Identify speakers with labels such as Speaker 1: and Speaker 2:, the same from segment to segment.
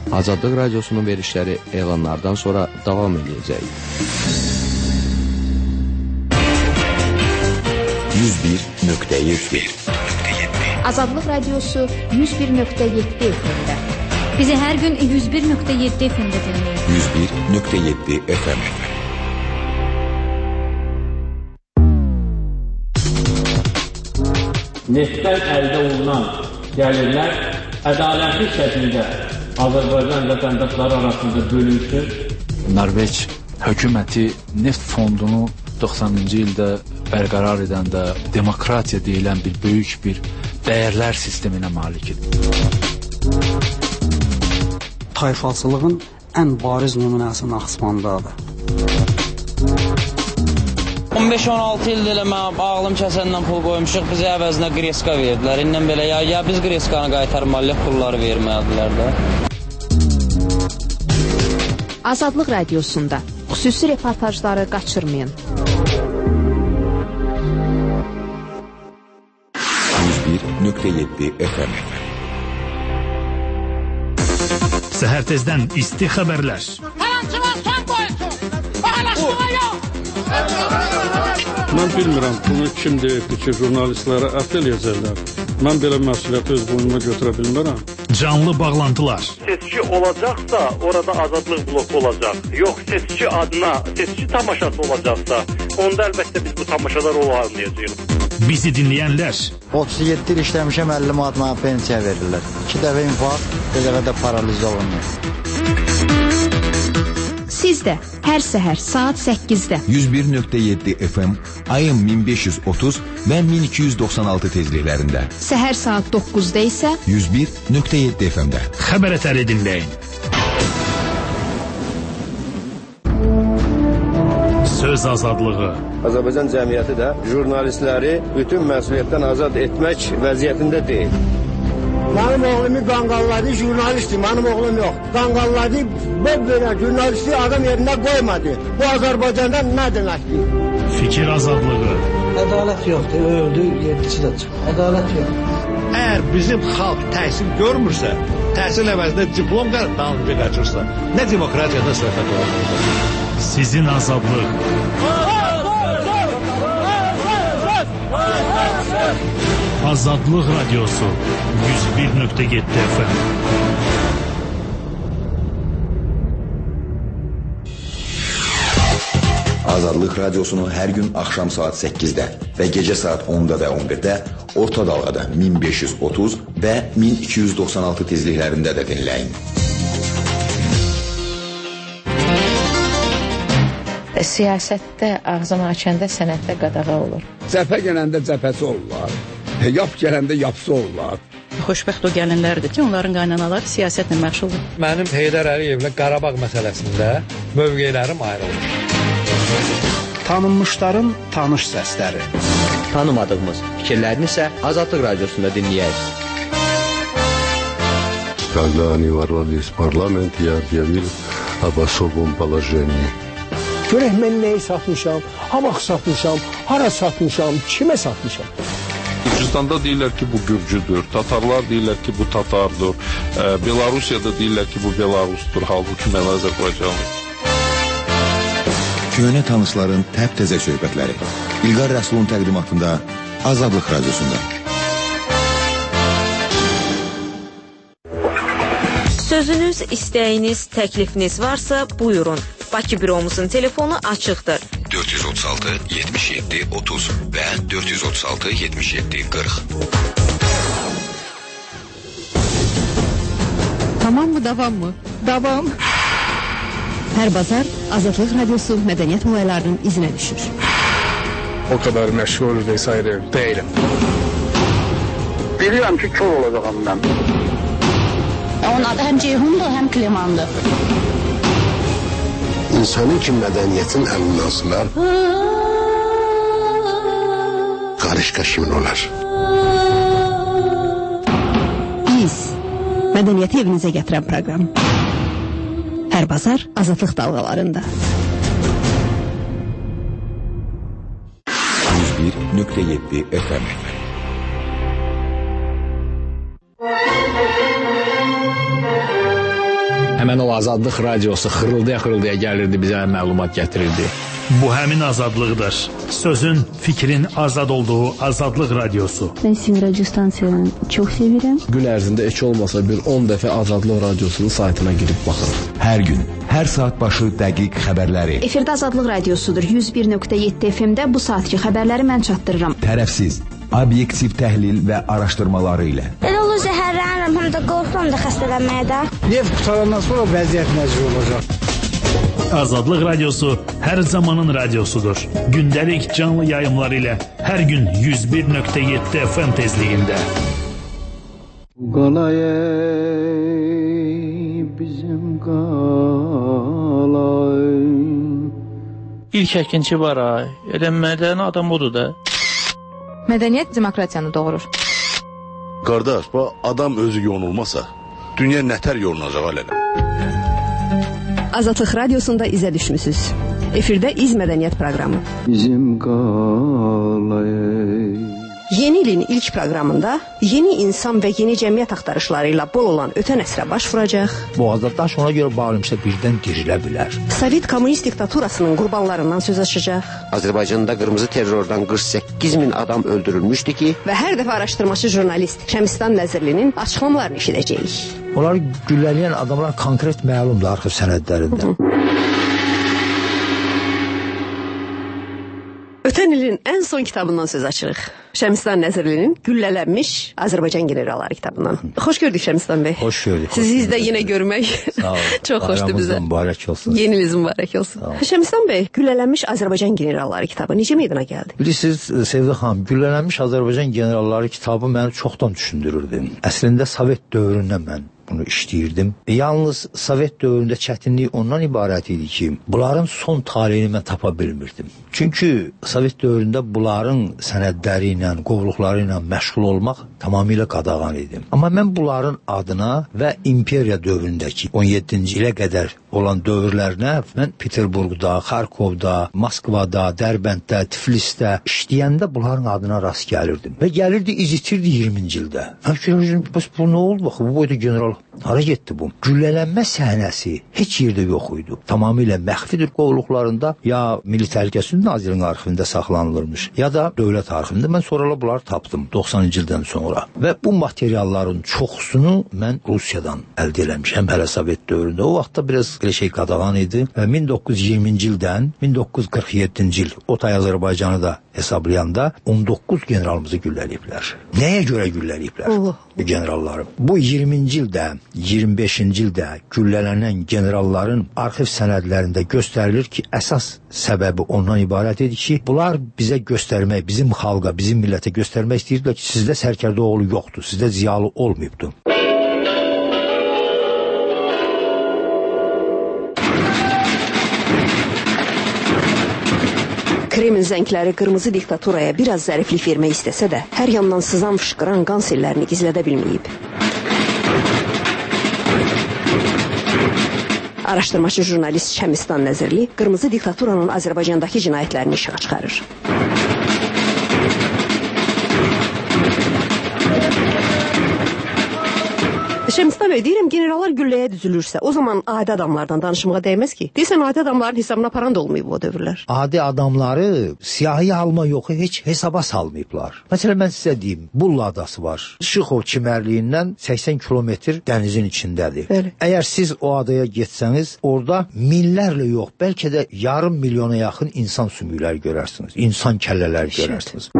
Speaker 1: Azadlıq Radiosunun verişləri elanlardan sonra davam edəcək.
Speaker 2: 101.7
Speaker 3: Azadlıq Radiosu 101.7 FM-də.
Speaker 4: Bizi hər gün 101.7 FM-də dinləyin.
Speaker 2: 101.7 FM.
Speaker 5: Neftdən əldə olunan gəlirlər ədalətli şəkildə Azərbaycan vətəndaşları arasında bölünsün.
Speaker 6: Norveç hökuməti neft fondunu 90-cı ildə bərqərar edəndə demokratiya deyilən bir böyük bir dəyərlər sisteminə malikdir.
Speaker 7: Tayfaçılığın ən bariz nümunəsi Naxçıvandadır.
Speaker 8: 15-16 ildir elə mən ağlım kəsəndən pul qoymuşuq, bizə əvəzinə qreska verdilər. İndən belə ya biz qreskanı qaytarmalıyıq, pulları vermədilər də.
Speaker 3: Azadlıq Radiosunda xüsusi reportajları qaçırmayın.
Speaker 2: 101.7 FM.
Speaker 9: Səhər tezdən isti xəbərlər.
Speaker 10: Həmçinin son qoysun. Paylaşmağa yox.
Speaker 11: Mən bilmirəm, bunu kim deyibdir ki, jurnalistlərə ət eləyəcəklər. Mən belə məsuliyyəti öz boynuma götürə bilmirəm.
Speaker 9: Canlı bağlantılar.
Speaker 12: Seçki olacaqsa, orada azadlıq bloku olacaq. Yox, seçki adına, seçki tamaşası olacaqsa, onda əlbəttə biz bu tamaşalar olmayacağıq.
Speaker 9: Bizi dinləyənlər.
Speaker 13: 37 il işləmişəm, 50 manat mənə pensiya verirlər. 2 dəfə infarkt, bir dəfə də paraliz olunur.
Speaker 3: Siz də hər səhər saat 8-də
Speaker 2: 101.7 FM, ayın 1530 və 1296 tezliklərində.
Speaker 3: Səhər saat 9-da isə
Speaker 2: 101.7 FM-də.
Speaker 9: Xəbər ətəri dinləyin. Söz azadlığı.
Speaker 14: Azərbaycan cəmiyyəti də jurnalistləri bütün məsuliyyətdən azad etmək vəziyyətində deyil.
Speaker 15: Mənim oğlumu qanqalladı, jurnalistdir, mənim oğlum yox. Qanqalladı, belə jurnalisti adam yerində qoymadı. Bu Azərbaycanda nə deməkdir?
Speaker 9: Fikir azadlığı.
Speaker 16: Ədalət yoxdur, öldü, yedisi də çıxır. Ədalət yoxdur.
Speaker 17: Əgər bizim xalq təhsil görmürsə, təhsil əvəzində diplom dalınca qaçırsa, nə demokratiyadan söhbət olur?
Speaker 9: Sizin azadlıq. Azadlıq Radiosu 101.7 FM.
Speaker 2: Azadlıq Radiosunu hər gün axşam saat 8-də və gecə saat 10-da və 11-də orta dalğada 1530 və 1296 tezliklərində də dinləyin.
Speaker 18: Siyasətdə ağzını açanda sənətdə qadağa olur.
Speaker 19: Cəbhə gələndə cəbhəsi olurlar, yap gələndə yapsı olurlar.
Speaker 20: Xoşbəxt o gəlinlərdir ki, onların qaynanaları siyasətlə məşğuldur.
Speaker 21: Mənim Heydər Əliyevlə Qarabağ məsələsində mövqelərim ayrılır.
Speaker 22: Tanınmışların tanış səsləri.
Speaker 1: Tanımadığımız fikirlərini isə Azadlıq Radiosunda dinləyək.
Speaker 23: Когда они ворвались в парламент, я объявил об особом положении.
Speaker 15: Görək mən nəyi satmışam, ha vaxt satmışam, hara satmışam, kimə satmışam.
Speaker 24: Gürcüstanda deyirlər ki, bu Gürcüdür, Tatarlar deyirlər ki, bu Tatardır, Belarusiyada deyirlər ki, bu Belarusdur, halbuki mən Azərbaycanlıyım.
Speaker 2: Köhnə tanışların təp-təzə söhbətləri. İlqar Rəsulun təqdimatında Azadlıq Radiosunda.
Speaker 25: Sözünüz, istəyiniz, təklifiniz varsa buyurun. Bakı büromuzun telefonu açıqdır.
Speaker 2: 436 77 30 və 436 77 40.
Speaker 3: Tamam mı, davam mı? Davam. Hər bazar Azadlıq Radiosu mədəniyyət olaylarının izinə düşür.
Speaker 26: O kadar məşğul vesaire değilim.
Speaker 15: Bilirəm ki, kör olacağım mən.
Speaker 4: Onun adı həm Ceyhundur, həm Klimandır.
Speaker 23: İnsanın ki mədəniyyətin əlindən asılar, qarışqa kimin olar?
Speaker 3: Biz, mədəniyyəti evinizə gətirən proqram. Hər bazar Azadlıq dalğalarında.
Speaker 2: 101.7 FM.
Speaker 5: Həmən o Azadlıq radiosu xırıldaya gəlirdi, bizə məlumat gətirirdi.
Speaker 9: Bu həmin azadlıqdır. Sözün, fikrin azad olduğu Azadlıq radiosu.
Speaker 6: Ben sizin radyo stansiyanı çok severim.
Speaker 5: Gün ərzində heç olmasa bir 10 dəfə Azadlıq radiosunun saytına girib baxır.
Speaker 2: Hər gün, hər saat başı dəqiq xəbərləri.
Speaker 7: Efirdə Azadlıq radiosudur. 101.7 FM-də bu saatki xəbərləri mən çatdırıram.
Speaker 2: Tərəfsiz, obyektiv təhlil və araşdırmaları ilə.
Speaker 8: Elə olur zəhərlənirəm, həm də qorxuram da xəstələnməyə də.
Speaker 16: Neft qutarandan sonra vəziyyət necə olacaq?
Speaker 9: Azadlıq radiosu hər zamanın radiosudur. Gündəlik canlı yayımları ilə hər gün 101.7 FM tezliyində.
Speaker 22: Qalay bizim qalay.
Speaker 10: İlk əkinçi var ay. Elə mədəni adam odur da.
Speaker 18: Mədəniyyət demokratiyanı doğurur.
Speaker 11: Qardaş, bu adam özü yonulmasa, dünya nətər yolunacaq alələ?
Speaker 3: Azadlıq radiosunda izə düşmüsüz. Efirdə İz Mədəniyyət proqramı.
Speaker 22: Bizim qalay.
Speaker 3: Yeni ilin ilk proqramında yeni insan və yeni cəmiyyət axtarışları ilə bol olan ötən əsrə baş vuracaq.
Speaker 22: Boğazda daş ona görə bağlamışsa birdən dirilə bilər.
Speaker 3: Sovet kommunist diktaturasının qurbanlarından söz açacaq.
Speaker 27: Azərbaycanda qırmızı terrordan 48.000 adam öldürülmüşdü ki...
Speaker 3: Və hər dəfə araşdırmacı jurnalist Şəmistan Nəzirlinin açıqlamalarını eşidəcəyik.
Speaker 22: Onları güllələyən adamlar konkret məlumdur arxiv sənədlərində.
Speaker 3: Ötən ilin ən son kitabından söz açırıq. Şəmistan Nəzirlinin Güllələnmiş Azərbaycan generalları kitabından. Xoş gördük Şəmistan bəy.
Speaker 22: Xoş gördük.
Speaker 3: Sizi də yenə görmək çox xoşdur bizə.
Speaker 22: Mübarək olsun.
Speaker 3: Yeniniz mübarək olsun. Şəmistan bəy, Güllələnmiş Azərbaycan generalları kitabı necə meydana gəldi?
Speaker 22: Bilirsiniz, Sevda xanım, Güllələnmiş Azərbaycan generalları kitabı məni çoxdan düşündürürdü. Əslində Sovet dövründən mən bunu işləyirdim. Yalnız Sovet dövründə çətinlik ondan ibarət idi ki, bunların son taleyini mən tapa bilmirdim. Çünki Sovet dövründə bunların sənədləri ilə, qovluqları ilə məşğul olmaq tamamilə qadağan idi. Amma mən bunların adına və imperiya dövründəki 17-ci ilə qədər olan dövrlərinə mən Peterburqda, Xarkovda, Moskvada, Dərbənddə, Tiflisdə işləyəndə bunların adına rast gəlirdim. Və gəlirdi, izitirdi 20-ci ildə. Mən görürüm, bu nə oldu? Baxın, bu boyda general hara getdi bu? Güllələnmə səhnəsi heç yerdə yox idi. Tamamilə məxfidir qovluqlarında, ya Milli Təhlükəsizlik Nazirliyinin arxivində saxlanılırmış, ya da dövlət arxivində. Mən sonralar bunları tapdım 90-cı ildən sonra. Və bu materialların çoxsunu mən Rusiyadan əldə eləmişəm hələ Sovet dövründə. O vaxtda biraz belə şey qadağan idi. 1920-ci ildən 1947-ci il Otay Azərbaycanı da hesablayanda 19 generalımızı gülləliyiblər. Nəyə görə gülləliyiblər bu generalları? Bu 20-ci ildə, 25-ci ildə güllələnən generalların arxiv sənədlərində göstərilir ki, əsas səbəbi ondan ibarət idi ki, bunlar bizə göstərmək, bizim xalqa, bizim millətə göstərmək istəyirdilər ki, sizdə sərkərdə oğlu yoxdur, sizdə ziyalı olmayıbdır.
Speaker 3: Kreml zəngləri qırmızı diktaturaya biraz zəriflik vermək istəsə də, hər yandan sızan fışqıran qan sellərini gizlədə bilməyib. Araşdırmacı jurnalist Şəmistan Nəzirli qırmızı diktaturanın Azərbaycandakı cinayətlərini işığa çıxarır. Şəmistan bəy, deyirəm, generallar gülləyə düzülürsə, o zaman adi adamlardan danışmağa dəyməz ki. Deyirsən, adi adamların hesabına aparan da olmayıb o dövrlər.
Speaker 22: Adi adamları siyahıya alma yox, heç hesaba salmayıblar. Məsələn, mən sizə deyim, Bulla adası var. Şıxov çimərliyindən 80 kilometr dənizin içindədir. Bəli. Əgər siz o adaya getsəniz, orada minlərlə yox, bəlkə də yarım milyona yaxın insan sümükləri görərsiniz, insan kəllələri görərsiniz.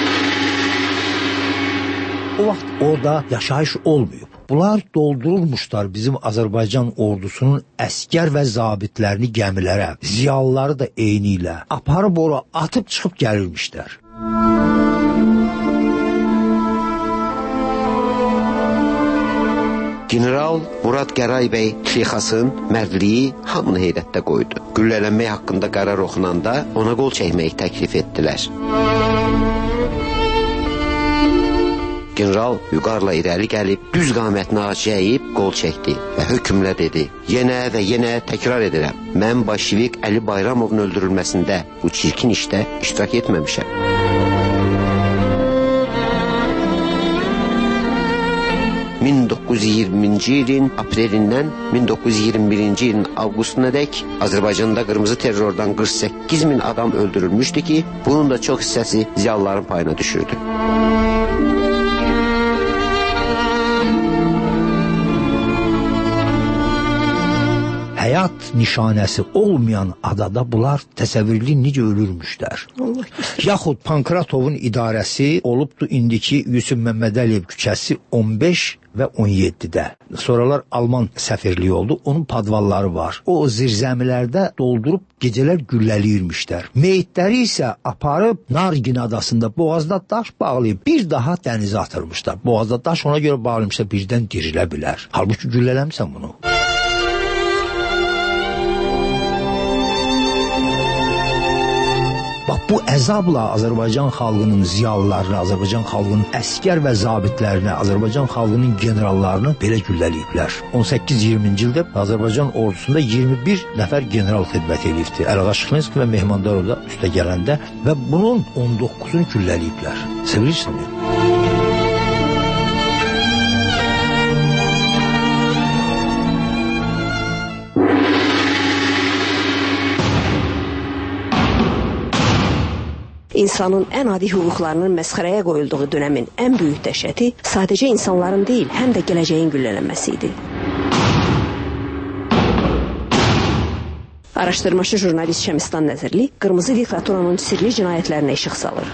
Speaker 22: O vaxt orada yaşayış olmayıb. Bunlar doldurulmuşlar bizim Azərbaycan ordusunun əskər və zabitlərini gəmilərə, ziyalıları da eyni ilə aparıb ora atıb çıxıb gəlirmişlər.
Speaker 27: General Murad Qəray bəy Şeyxasın mərdliyi hamını heyrətdə qoydu. Güllələnmək haqqında qərar oxunanda ona qol çəkməyi təklif etdilər. General vüqarla irəli gəlib, düz qamətini acıyıb qol çəkdi və hökmlə dedi: yenə və yenə təkrar edirəm, mən Bolşevik Əli Bayramovun öldürülməsində bu çirkin işdə iştirak etməmişəm. 1920-ci ilin aprelindən 1921-ci ilin avqustuna-dək Azərbaycanda qırmızı terrordan 48 min adam öldürülmüşdü ki, bunun da çox hissəsi ziyalıların payına düşürdü.
Speaker 22: Həyat nişanəsi olmayan adada bunlar təsəvvürlü necə ölürmüşlər. Yaxud Pankratovun idarəsi olubdu indiki Yusuf Məmmədəliyev küçəsi 15 və 17-də. Sonralar Alman səfirliyi oldu. Onun padvalları var. O zirzəmilərdə doldurub gecələr gülləliyirmişlər. Meyitləri isə aparıb Nargin adasında boğazda daş bağlayıb bir daha dənizə atırmışlar. Boğazda daş ona görə bağlamışlar, birdən dirilə bilər. Halbuki güllələmsən bunu. Bax, bu əzabla Azərbaycan xalqının ziyalılarını, Azərbaycan xalqının əskər və zabitlərini, Azərbaycan xalqının generallarını belə gülləliyiblər. 18-20-ci ildə Azərbaycan ordusunda 21 nəfər general xidmət edibdi. Əlğa Şıxlinski və Mehmandarov da üstə gələndə və bunun 19-unu gülləliyiblər. Sevirsinmi?
Speaker 3: İnsanın ən adi hüquqlarının məsxərəyə qoyulduğu dönəmin ən böyük dəhşəti sadəcə insanların deyil, həm də gələcəyin güllələnməsi idi. Araşdırmacı jurnalist Şəmistan Nəzirli qırmızı diktaturanın sirli cinayətlərinə işıq salır.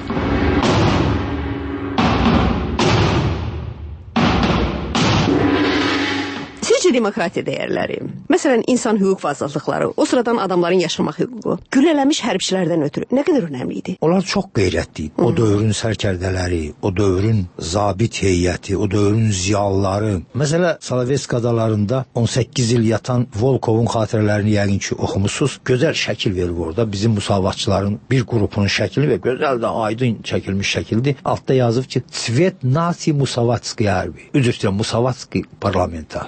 Speaker 3: Demokratiya dəyərləri. Məsələn, insan hüquq və azadlıqları, o sıradan adamların yaşamaq hüququ, güllələmiş hərbçilərdən ötürü nə qədər önəmli idi?
Speaker 22: Onlar çox qeyrətli. O dövrün sərkərdələri, o dövrün zabit heyəti, o dövrün ziyalıları. Məsələn, Salavesk adalarında 18 il yatan Volkovun xatirələrini yəqin ki oxumusunuz. Gözəl şəkil verir orada. Bizim müsavatçıların bir qrupunun şəkili və gözəl də aydın çəkilmiş şəkildir. Altda yazıb ki, Svet Nasi Musavatski Arbi. Üzr istəyirəm, Musavatski parlamenta.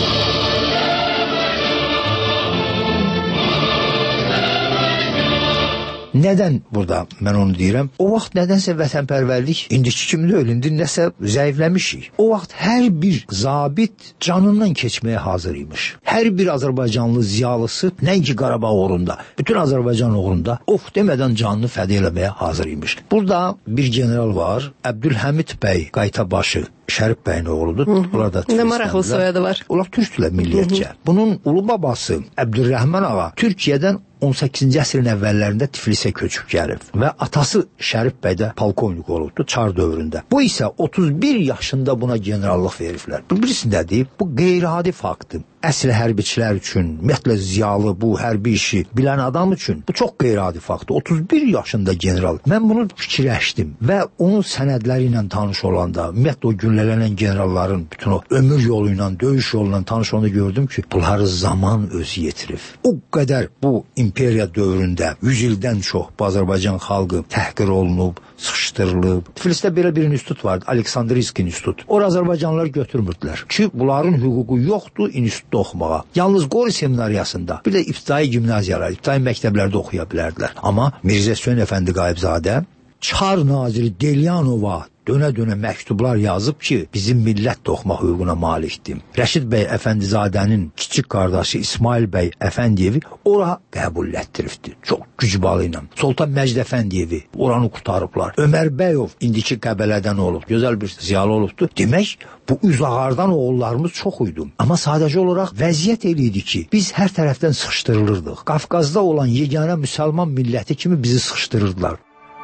Speaker 22: Nədən burada mən onu deyirəm? O vaxt nədənsə vətənpərvərlik indiki kimi deyil, indi nəsə zəifləmişik. O vaxt hər bir zabit canından keçməyə hazır imiş. Hər bir Azərbaycanlı ziyalısı nəinki Qarabağ uğrunda, bütün Azərbaycan uğrunda demədən canını fəda eləməyə hazır imiş. Burada bir general var, Əbdülhəmid bəy Qaytabaşı. Şərif bəyin oğludur. Burada
Speaker 3: nə maraqlı soyadı var.
Speaker 22: Onlar türkdülər milliyyətcə. Bunun ulu babası Əbdülrəhman ağa Türkiyədən 18-ci əsrin əvvəllərində Tiflisə köçüb gəlib və atası Şərif bəy də polkovnik olubdu Çar dövründə. Bu isə 31 yaşında buna generallıq veriblər. Bu birisi nədir? Bu qeyri-adi faktdır. Əsl hərbiçilər üçün, ümumiyyətlə ziyalı bu hərbi işi bilən adam üçün bu çox qeyri-adi faktdır. 31 yaşında general. Mən bunu fikirləşdim və onun sənədləri ilə tanış olanda, ümumiyyətlə o güllələnən generalların bütün o ömür yolu ilə, döyüş yolu ilə tanış olanda gördüm ki, bunları zaman özü yetirib. O qədər bu imperiya dövründə 100 ildən çox Azərbaycan xalqı təhqir olunub, sıxışdırılıb. Tiflisdə belə bir institut vardı, Aleksandriyski institut. Ora Azərbaycanlılar götürmürdülər ki, bunların hüququ yoxdur institutda oxumağa. Yalnız Qori seminariyasında, bir də ibtidai gimnaziyalar, ibtidai məktəblərdə oxuya bilərdilər. Amma Mirzə Hüseyn Əfəndi Qayıbzadə Çar naziri Delyanova dönə-dönə məktublar yazıb ki, bizim millət də oxumaq hüququna malikdir. Rəşid bəy Əfəndizadənin kiçik qardaşı İsmail bəy Əfəndiyevi ora qəbul etdiribdi. Çox gücbalı ilə. Sultan Məcid Əfəndiyevi oranı qurtarıblar. Ömər Bəyov indiki Qəbələdən olub. Gözəl bir ziyalı olubdu. Demək, bu üzağardan oğullarımız çox idi. Amma sadəcə olaraq vəziyyət elə idi ki, biz hər tərəfdən sıxışdırılırdıq. Qafqazda olan yeganə müsəlman milləti kimi bizi sıxışdırırdılar.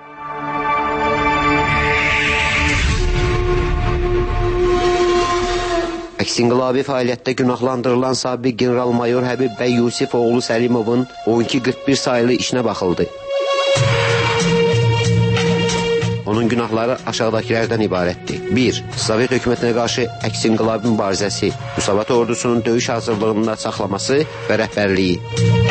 Speaker 27: Əks-inqilabi fəaliyyətdə günahlandırılan sabiq general-mayor Həbib bəy Yusif oğlu Səlimovun 1241 sayılı işinə baxıldı. Onun günahları aşağıdakilərdən ibarətdir. 1. Sovet hökumətinə qarşı əks-inqilabi mübarizəsi, Müsavat ordusunun döyüş hazırlığında saxlaması və rəhbərliyi.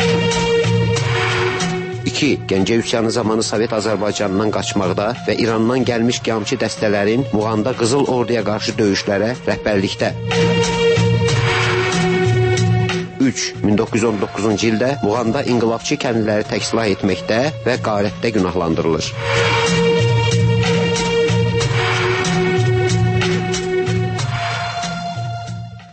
Speaker 27: 2. Gəncə üsyanı zamanı Sovet Azərbaycanından qaçmaqda və İrandan gəlmiş qiyamçı dəstələrin Muğanda Qızıl Orduya qarşı döyüşlərə rəhbərlikdə. 3. 1919-cu ildə Muğanda inqilabçı kəndliləri təksilah etməkdə və qarətdə günahlandırılır. 4.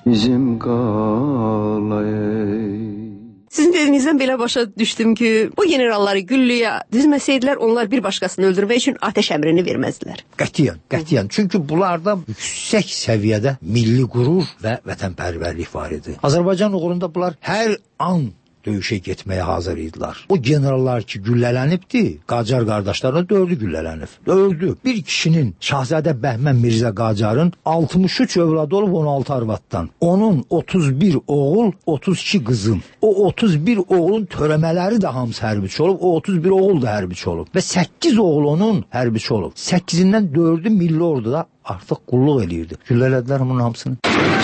Speaker 23: bizim qalay.
Speaker 3: Sizin dediyinizdən belə başa düşdüm ki, bu generalları güllüyə dizməsəydilər, onlar bir başqasını öldürmək üçün atəş əmrini verməzdilər.
Speaker 22: Qətiyyən. Çünki bunlarda yüksək səviyyədə milli qürur və vətənpərvərlik var idi. Azərbaycan uğrunda bunlar hər an döyüşə getməyə hazır idilər. O generallar ki güllələnibdi, Qacar qardaşlarına 4'ü güllələnib. 4'ü. Bir kişinin Şahzadə Bəhmən Mirzə Qacarın 63 övladı olub 16 arvaddan. Onun 31 oğul, 32 qızım. O 31 oğulun törəmələri də hamısı hərbiçi olub, o 31 oğul da hərbiçi olub. Və 8 oğul onun hərbiçi olub. 8-dən 4'ü milli orduda artıq qulluq eləyirdi. Güllələdilər bunun hamısını.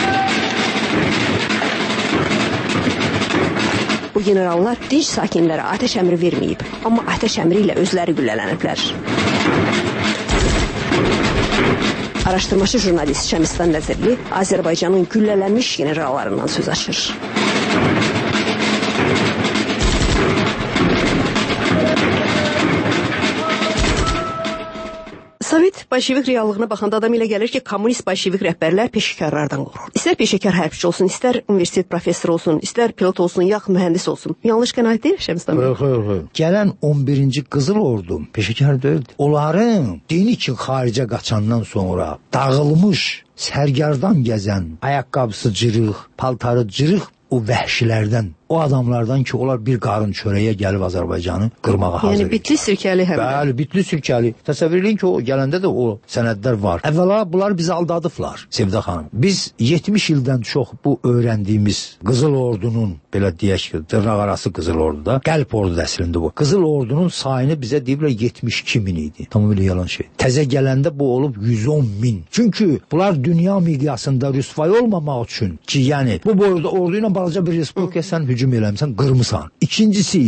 Speaker 3: Bu generallar dinc sakinlərə atəş əmri verməyib, amma atəş əmri ilə özləri güllələniblər. Araşdırmacı jurnalist Şəmistan Nəzirli Azərbaycanın güllələnmiş generallarından söz açır. Sovet bolşevik reallığına baxanda adam ilə gəlir ki, kommunist bolşevik rəhbərlər peşəkarlardan qorxur. İstər peşəkar hərbçi olsun, istər universitet professoru olsun, istər pilot olsun, yaxud mühəndis olsun. Yanlış qənaət deyil Şəmistan bəy?
Speaker 22: Xeyr. Gələn 11-ci Qızıl Ordu peşəkar deyildi. Onların dini ki xaricə qaçandan sonra dağılmış, sərgardan gəzən, ayaqqabısı cırıq, paltarı cırıq o vəhşilərdən, o adamlardan ki, onlar bir qarın çörəyə gəlib Azərbaycanı qırmağa hazır.
Speaker 3: Yəni bitli sirkəli həm də.
Speaker 22: Bəli, bitli sirkəli. Təsəvvür edin ki, o gələndə də o sənədlər var. Əvvəla bunlar bizi aldadıblar, Sevda xanım. Biz 70 ildən çox bu öyrəndiyimiz Qızıl Ordunun, belə deyək ki, dırnaq arası Qızıl Orduda, qəlb ordu əslində bu. Qızıl Ordunun sayını bizə deyiblər 72 min idi. Tamamilə yalan şey. Təzə gələndə bu olub 110 min. Çünki bunlar dünya miqyasında rüsvay olmamaq üçün ki, yəni bu boyda ordu ilə balaca bir respublikaya sən hücum eləmişsən, qırmısan. İkincisi,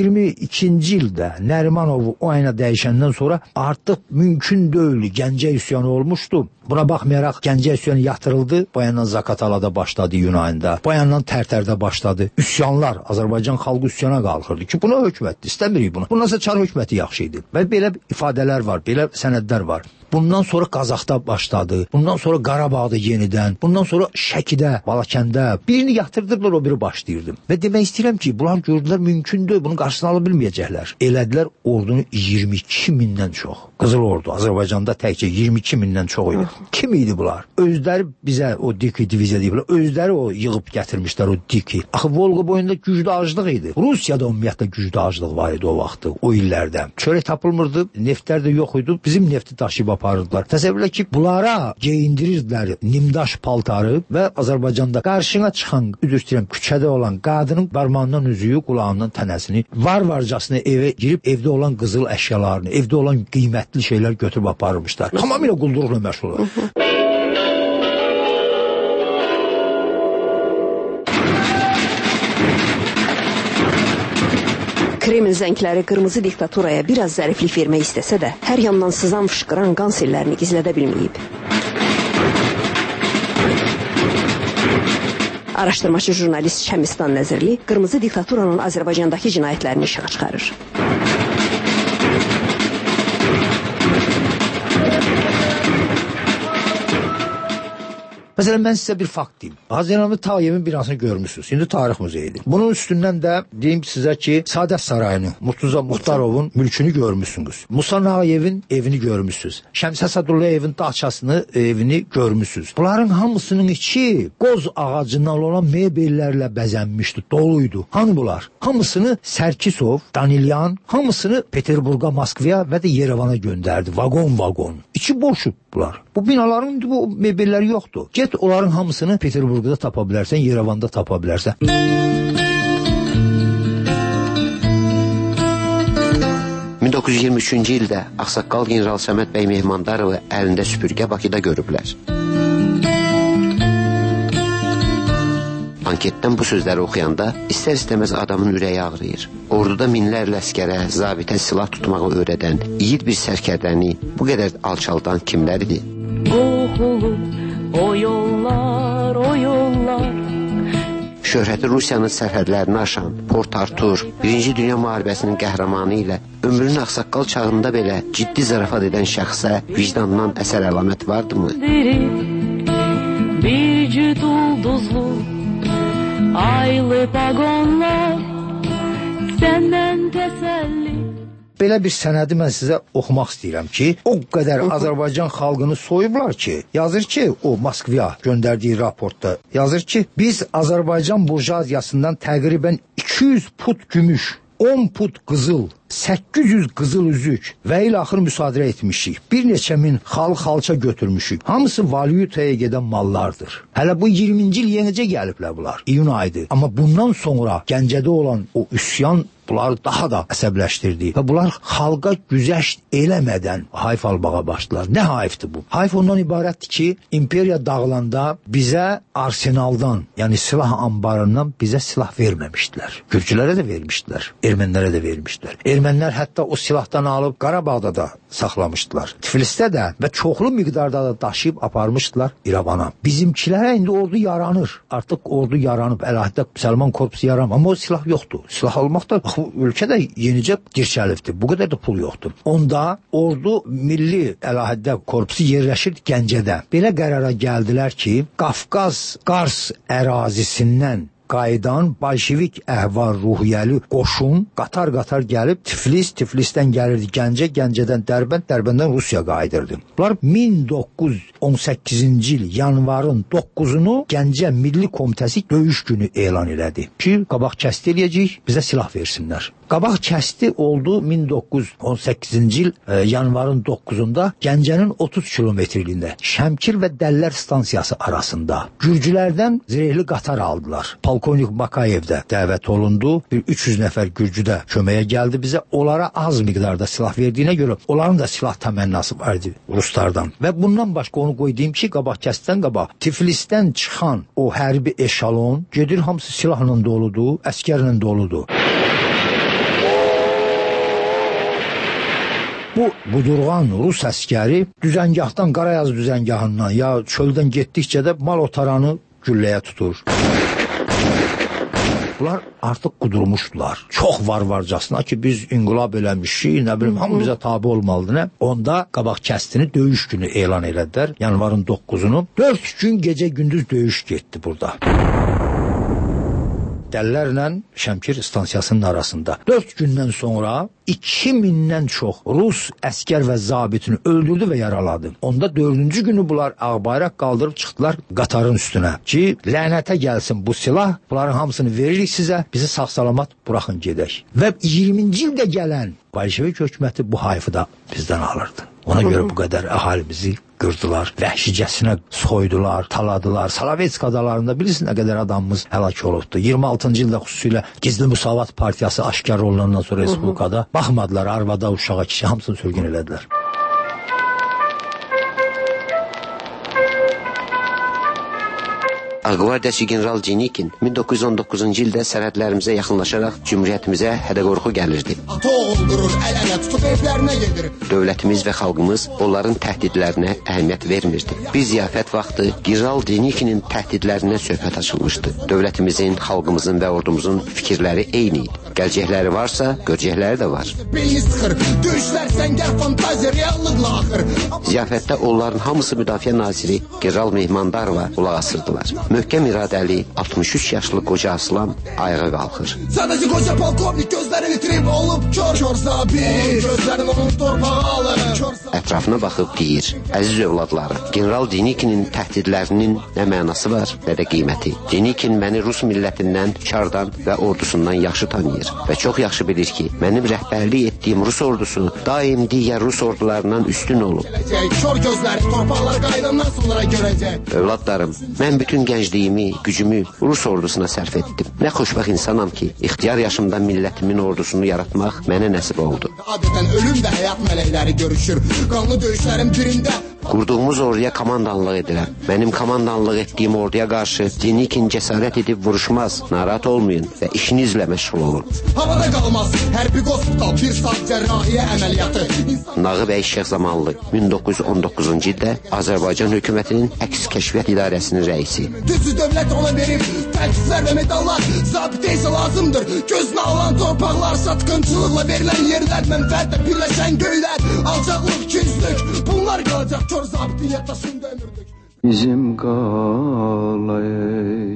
Speaker 22: 22-ci ildə Nərimanovu o ayına dəyişəndən sonra artıq mümkün deyil, Gəncə üsyanı olmuşdu. Buna baxmayaraq Gəncə üsyanı yatırıldı. Bu yandan Zaqatalada başladı iyun ayında. Bu yandan Tərtərdə başladı. Üsyanlar, Azərbaycan xalqı üsyana qalxırdı ki, buna hökumətdir, istəmirik bunu. Bundan sonra Çar hökuməti yaxşı idi. Və belə ifadələr var, belə sənədlər var. Bundan sonra Qazaxda başladı. Bundan sonra Qarabağda yenidən. Bundan sonra Şəkidə, Balakəndə. Birini yatırdılar, o biri başlayırdı. Və demək istəyirəm ki, bunlar gördülər mümkün deyil, bunun qarşısını ala bilməyəcəklər. Elədilər ordunu 22 mindən çox. Qızıl Ordu Azərbaycanda təkcə 22 mindən çox idi. Kim idi bunlar? Özləri bizə o Diki diviziya deyiblər. Özləri o yığıb gətirmişlər o Diki. Axı Volqa boyunda güclü aclıq idi. Rusiyada ümumiyyətlə güclü aclıq var idi o vaxtı, o illərdə. Çörək tapılmırdı, neftlər də yox idi. Bizim nefti daşıyıb aparırdılar. Təsəvvürlə ki, bunlara geyindirirdilər nimdaş paltarı və Azərbaycanda qarşına çıxan, üzr istəyirəm, küçədə olan qadının barmağından üzüyü, qulağından tənəsini, var-varcasına evə girib evdə olan qızıl əşyalarını, evdə olan qiymətli şeylər götürüb aparırmışlar. Tamamilə qulduruqla məşğul olur.
Speaker 3: Kreml zəngləri qırmızı diktaturaya biraz zəriflik vermək istəsə də, hər yandan sızan fışqıran qan sellərini gizlədə bilməyib. Araşdırmacı jurnalist Şəmistan Nəzirli qırmızı diktaturanın Azərbaycandakı cinayətlərini işığa çıxarır.
Speaker 22: Məsələn, mən sizə bir fakt deyim. Haziranlı Tağıyevin binasını görmüsünüz. İndi tarix muzeyidir. Bunun üstündən də deyim sizə ki, Saadət Sarayını, Murtuza Muxtarovun mülkünü görmüsünüz. Musa Nağıyevin evini görmüsünüz. Şəmsə Sadullayevin dağçasını, evini görmüsünüz. Bunların hamısının içi qoz ağacından olan mebellərlə bəzənmişdi, doluydu. Hani bunlar? Hamısını Sərkisov, Danilyan, hamısını Peterburqa, Moskvaya və də Yerevana göndərdi. Vagon-vagon. İçi boşub bunlar. Bu binaların bu mebelləri yoxdur. Get onların hamısını Peterburqda tapa bilərsən, Yerevanda tapa bilərsən.
Speaker 27: 1923-cü ildə Ağsaqqal general Səməd bəy Mehmandarovu əlində süpürgə Bakıda görüblər. Anketdən bu sözləri oxuyanda istər-istəməz adamın ürəyi ağrıyır. Orduda minlərlə əskərə, zabitə silah tutmağı öyrədən, yiğit bir sərkərdəni bu qədər alçaldan kimlər idi?
Speaker 12: Qoxulub o yollar, o yollar.
Speaker 27: Şöhrəti Rusiyanın sərhədlərini aşan Port Artur, 1-ci Dünya müharibəsinin qəhrəmanı ilə ömrünün ağsaqqal çağında belə ciddi zarafat edən şəxsə vicdandan əsər əlamət vardımı?
Speaker 12: Bir cüt oldu tuzlu aylı vagonlar səndən təsəlli.
Speaker 22: Belə bir sənədi mən sizə oxumaq istəyirəm ki, o qədər Azərbaycan xalqını soyublar ki, yazır ki, o Moskvaya göndərdiyi raportda yazır ki, biz Azərbaycan burjuaziyasından təqribən 200 put gümüş, 10 put qızıl, 800 qızıl üzük və ilə axır müsadirə etmişik. Bir neçə min xalça götürmüşük. Hamısı valyutaya gedən mallardır. Hələ bu 20-ci il yenicə gəliblər bunlar. İyun ayıdır. Amma bundan sonra Gəncədə olan o üsyan bunları daha da əsəbləşdirdi və bunlar xalqa güzəşt eləmədən hayf almağa başladılar. Nə hayfdır bu? Hayf ondan ibarətdir ki, imperiya dağılanda bizə arsenaldan, yəni silah anbarından bizə silah verməmişdilər. Gürcülərə də vermişdilər, ermənilərə də vermişdilər. Ermənilər hətta o silahdan alıb Qarabağda da saxlamışdılar. Tiflisdə də və çoxlu miqdarda da daşıyıb aparmışdılar İrəvana. Bizimkilərə indi ordu yaranır. Artıq ordu yaranıb, əlahiddə müsəlman korpusu yaranıb. Amma o silah yoxdur. Silah almaq da bu ölkədə yenicə dirçəlibdir. Bu qədər də pul yoxdur. Onda ordu milli əlahiddə korpusu yerləşir Gəncədə. Belə qərara gəldilər ki, Qafqaz Qars ərazisindən qayıdan bolşevik əhval ruhiyyəli qoşun qatar-qatar gəlib Tiflisdən gəlirdi Gəncə, Gəncədən Dərbənd, Dərbəndən Rusiya qayıdırdı. Bunlar 1918-ci il yanvarın 9-unu Gəncə Milli Komitəsi döyüş günü elan elədi ki, qabaq kəsti eləyəcək, bizə silah versinlər. Qabaq kəsti oldu 1918-ci il yanvarın 9-unda Gəncənin 30 kilometrliyində Şəmkir və Dəllər stansiyası arasında Gürcülərdən zirehli qatar aldılar. Polkovnik Bakayev də dəvət olundu. Bir 300 nəfər Gürcü də köməyə gəldi bizə. Onlara az miqdarda silah verdiyinə görə onların da silah təmənnası vardı Ruslardan. Və bundan başqa onu qoydum ki, qabaq kəsdən qabaq Tiflisdən çıxan o hərbi eşalon gedir, hamısı silahla doludur, əskərlə doludur. Bu budurğan Rus əskəri düzəngahdan, Qarayaz düzəngahından ya çöldən getdikcə də mal otaranı gülləyə tutur. Bunlar artıq qudurmuşdular. Çox varcasına ki, biz inqilab eləmişik, nə bilim, hamı bizə tabi olmalıdır, nə? Onda qabaq kəstini döyüş günü elan elədilər, yanvarın 9-unu. 4 gün gecə gündüz döyüş getdi burada. Dəllərlə Şəmkir stansiyasının arasında. 4 gündən sonra 2000-dən çox Rus əskər və zabitini öldürdü və yaraladı. Onda 4-cü günü bunlar ağbayraq qaldırıb çıxdılar qatarın üstünə ki, lənətə gəlsin bu silah, bunların hamısını veririk sizə, bizi sağ-salamat buraxın gedək. Və 20-ci ildə gələn bolşevik hökuməti bu hayfı da bizdən alırdı. Ona görə bu qədər əhalimizi qırdılar, vəhşicəsinə soydular, taladılar. Salavetsk adalarında bilirsiniz nə qədər adamımız həlak olubdu. 26-cı ildə xüsusilə Gizli Müsavat Partiyası aşkar olunandan sonra Respublikada baxmadılar, arvada, uşağa, kişi hamısını sürgün elədilər.
Speaker 27: Ağqvardiyaçı general Denikin 1919-cu ildə sərhədlərimizə yaxınlaşaraq cümhuriyyətimizə hədə-qorxu gəlirdi. Dövlətimiz və xalqımız onların təhdidlərinə əhəmiyyət vermirdi. Bir ziyafət vaxtı general Denikinin təhdidlərinə söhbət açılmışdı. Dövlətimizin, xalqımızın və ordumuzun fikirləri eyni idi. Gələcəkləri varsa, görəcəkləri də var. Ziyafətdə onların hamısı müdafiə naziri general Mehmandarova qulaq asırdılar. Möhkəm iradəli 63 yaşlı qoca aslan ayağa qalxır.
Speaker 1: Sadəcə qoca polkovnik gözlərini itirib olub kör zabit, gözlərin onun torpağı alır.
Speaker 27: Ətrafına baxıb deyir: "Əziz övladlarım, general Denikinin təhdidlərinin nə mənası var, nə də qiyməti. Denikin məni Rus millətindən, çardan və ordusundan yaxşı tanıyır və çox yaxşı bilir ki, mənim rəhbərlik etdiyim Rus ordusu daim digər Rus ordularından üstün olub.
Speaker 1: Kör gözləri torpaqlar qayıdandan sonra görəcək.
Speaker 27: Övladlarım, mən bütün gəncliyimi, gücümü Rus ordusuna sərf etdim. Nə xoşbəxt insanam ki, ixtiyar yaşımda millətimin ordusunu yaratmaq mənə nəsib oldu.
Speaker 1: Adətən ölüm və həyat mələkləri görüşür. Qanlı döyüşlərin birində
Speaker 27: qurduğumuz orduya komandanlıq edirəm. Mənim komandanlıq etdiyim orduya qarşı Denikin cəsarət edib vuruşmaz. Narahat olmayın və işinizlə məşğul olun.
Speaker 1: Havada qalmaz hərbi qospital, bir saat cərrahiyyə əməliyyatı.
Speaker 27: Nağı bəy Şeyx Zamanlı 1919-cu ildə Azərbaycan hökumətinin əks kəşfiyyat idarəsinin rəisi.
Speaker 1: Düzü dövlət ona verib təkliflər və medallar, zabitə isə lazımdır. Gözünə alan torpaqlar, satqınçılıqla verilən yerlər, mənfəətlə birləşən göylər, alçaqlıq, künclük, bunlar qalacaq kör zabitin yaddaşında ömürlük.
Speaker 23: Bizim qalay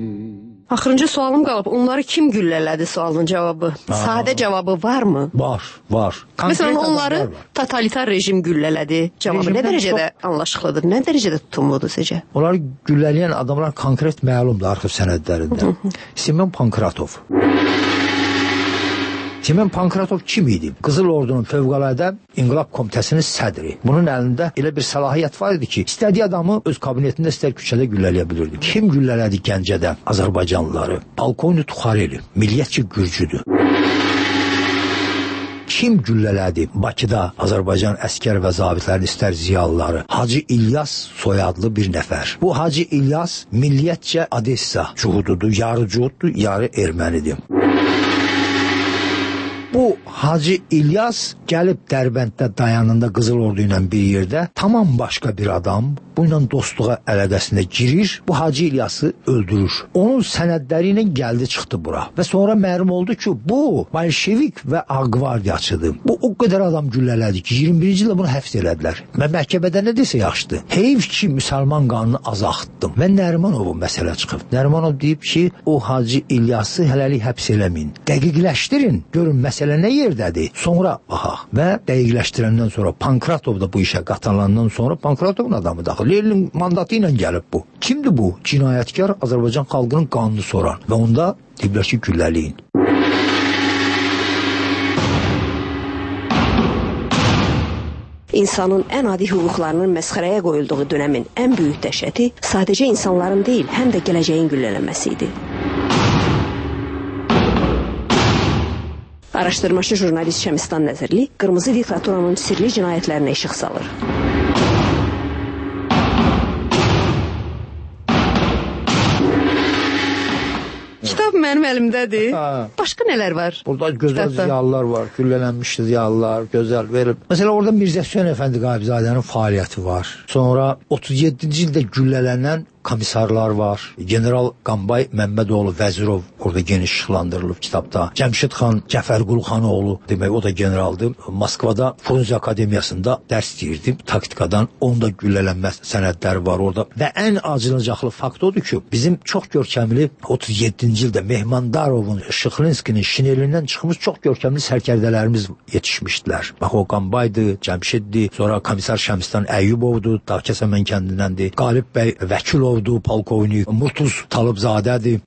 Speaker 3: Axırıncı sualım qalıb. Onları kim güllələdi sualın cavabı? Sadə cavabı varmı?
Speaker 22: Var.
Speaker 3: Məsələn, onları totalitar rejim güllələdi. Cavabı nə dərəcədə anlaşıqlıdır? Nə dərəcədə tutumludur sizcə?
Speaker 22: Onları güllələyən adamlar konkret məlumdur arxiv sənədlərində. Simeon Pankratov. Simeon Pankratov kim idi? Qızıl Ordunun Fövqəladə İnqilab Komitəsinin sədri. Bunun əlində elə bir səlahiyyət var idi ki, istədiyi adamı öz kabinetində istər küçədə güllələyə bilirdi. Kim güllələdi Gəncədə Azərbaycanlıları? Polkovnik Tuxareli, milliyyətçi gürcüdür. Kim güllələdi Bakıda Azərbaycan əskər və zabitlərin istər ziyalıları? Hacı İlyas soyadlı bir nəfər. Bu Hacı İlyas milliyyətcə Odessa cuhududur, yarı cuhuddur, yarı ermənidir. Bu Hacı İlyas gəlib Dərbənddə dayanında Qızıl Ordu ilə bir yerdə tamam başqa bir adam bu ilə dostluğa əlaqəsində girir, bu Hacı İlyası öldürür. Onun sənədləri ilə gəldi çıxdı bura və sonra məlum oldu ki, bu Bolşevik və Ağqvardiyaçıdır. Bu o qədər adam güllələdi ki, 21-ci ildə bunu həbs elədilər. Mən məhkəmədə nə desə yaxşıdır. Heyf ki, müsəlman qanunu azaltdım. Və Nərimanovun məsələ çıxıb. Nərimanov deyib ki, o Hacı İlyası hələlik həbs eləməyin. Dəqiqləşdirin, görün məsələ nə yerdədir. Sonra baxaq. Və dəqiqləşdirəndən sonra Pankratov da bu işə qatılandan sonra Pankratovun adamı daxil. Lenin mandatı ilə gəlib bu. Kimdir bu? Cinayətkar Azərbaycan xalqının qanunu soran. Və onda deyiblər ki, gülləliyin.
Speaker 3: İnsanın ən adi hüquqlarının məsxərəyə qoyulduğu dönəmin ən böyük dəhşəti sadəcə insanların deyil, həm də gələcəyin güllələnməsi idi. Araşdırmacı jurnalist Şəmistan Nəzirli qırmızı diktaturanın sirli cinayətlərinə işıq salır. Kitab mənim əlimdədir. Başqa nələr var?
Speaker 22: Burada gözəl ziyalılar var, güllələnmiş ziyalılar, gözəl verib. Məsələn, orada Mirzə Hüseyn Əfəndi Qabizadənin fəaliyyəti var. Sonra 37-ci ildə güllələnən komissarlar var. General Qambay Məmmədoğlu Vəzirov orada geniş işıqlandırılıb kitabda. Cəmşid xan Cəfərqulxanoğlu demək o da generaldır. Moskvada Frunze Akademiyasında dərs deyirdi. Taktikadan onda güllələnmə sənədləri var orada. Və ən acınacaqlı fakt odur ki, bizim çox görkəmli 37-ci ildə Mehmandarovun, Şıxlinskinin şinelindən çıxmış çox görkəmli sərkərdələrimiz yetişmişdilər. Bax o Qambaydı, Cəmşiddi, sonra komissar Şəmistan Əyyubovdu, Dağkəsəmən kəndindəndir. Qalib bəy Vəkilov polkovnik Murtuz Talıbzadədir.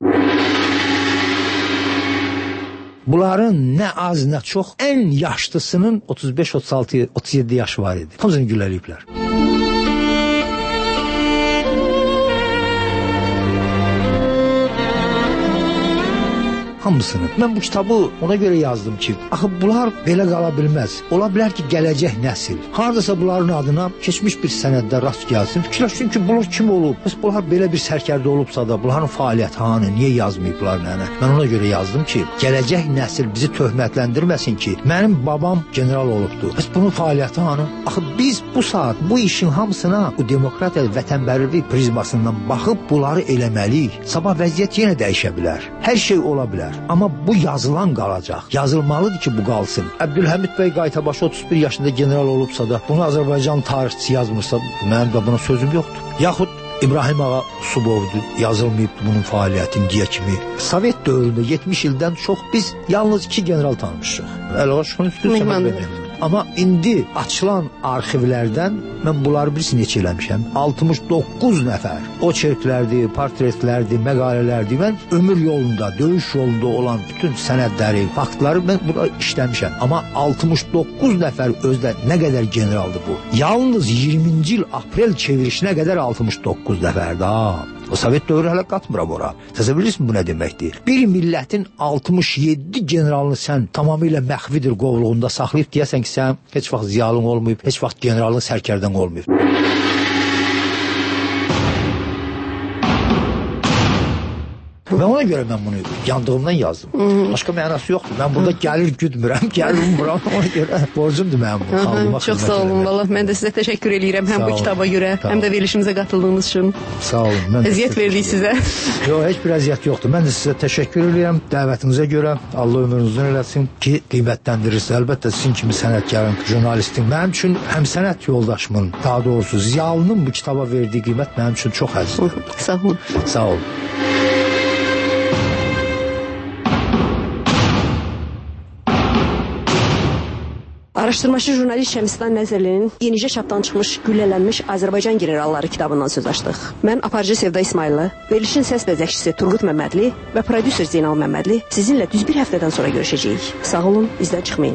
Speaker 22: Bunların nə az, nə çox ən yaşlısının 35, 36, 37 yaşı var idi. Hamısını gülləliyiblər. Hamısını. Mən bu kitabı ona görə yazdım ki, axı bunlar belə qala bilməz. Ola bilər ki, gələcək nəsil hardasa bunların adına keçmiş bir sənəddə rast gəlsin. Fikirləşsin ki, bunlar kim olub? Bəs bunlar belə bir sərkərdə olubsa da, bunların fəaliyyəti hanı, niyə yazmayıblar nənə? Mən ona görə yazdım ki, gələcək nəsil bizi töhmətləndirməsin ki, mənim babam general olubdu. Bəs bunun fəaliyyəti hanı? Axı biz bu saat bu işin hamısına bu demokratiya, vətənpərvərlik prizmasından baxıb bunları eləməliyik. Sabah vəziyyət yenə dəyişə bilər. Hər şey ola bilər. Amma bu yazılan qalacaq. Yazılmalıdır ki, bu qalsın. Əbdülhəmid bəy Qaytabaşı 31 yaşında general olubsa da, bunu Azərbaycan tarixçisi yazmırsa, mənim də buna sözüm yoxdur. Yaxud İbrahim Ağa Subovdu, yazılmayıbdı bunun fəaliyyəti indiyə kimi. Sovet dövründə 70 ildən çox biz yalnız 2 general tanımışıq. Əlaqəşxın üstü Amma indi açılan arxivlərdən mən bunları birisi neçə eləmişəm? 69 nəfər. O çerklərdir, portretlərdir, məqalələrdir. Mən ömür yolunda, döyüş yolunda olan bütün sənədləri, faktları mən burada işləmişəm. Amma 69 nəfər özdə nə qədər generaldır bu? Yalnız 20-ci il aprel çevirişinə qədər 69 nəfərdir. O Sovet dövrü hələ qatmıram ora. Təsəvvür bilirsiniz bu nə deməkdir? Bir millətin 67 generalını sən tamamilə məxvidir qovluğunda saxlayıb deyəsən ki, sən heç vaxt ziyalın olmayıb, heç vaxt generalın sərkərdən olmayıb. Və ona görə mən bunu yandığımdan yazdım. Başqa mənası yoxdur. Mən burada gəlir güdmürəm, gəlir vuram. Ona görə borcumdur mənim bu xalqıma.
Speaker 3: Çox sağ olun. Vallahi mən də sizə təşəkkür edirəm həm bu kitaba görə, həm də verilişimizə qatıldığınız üçün.
Speaker 22: Sağ olun.
Speaker 3: Əziyyət verdik sizə.
Speaker 22: Yox, heç bir əziyyət yoxdur. Mən də sizə təşəkkür edirəm dəvətinizə görə. Allah ömrünüzü uzun eləsin ki, qiymətləndirirsiniz. Əlbəttə sizin kimi sənətkarın, jurnalistin mənim üçün həm sənət yoldaşımın, daha doğrusu ziyalının bu kitaba verdiyi qiymət mənim üçün çox əzizdir.
Speaker 3: Sağ olun.
Speaker 22: Sağ olun.
Speaker 3: Araşdırmaçı jurnalist Şəmistan Nəzərlinin yenicə çapdan çıxmış Güllələnmiş Azərbaycan generalları kitabından söz açdıq. Mən aparıcı Sevda İsmayıllı, verilişin səs bəzəkçisi Turqut Məmmədli və prodüser Zeynal Məmmədli sizinlə düz bir həftədən sonra görüşəcəyik. Sağ olun, bizdən çıxmayın.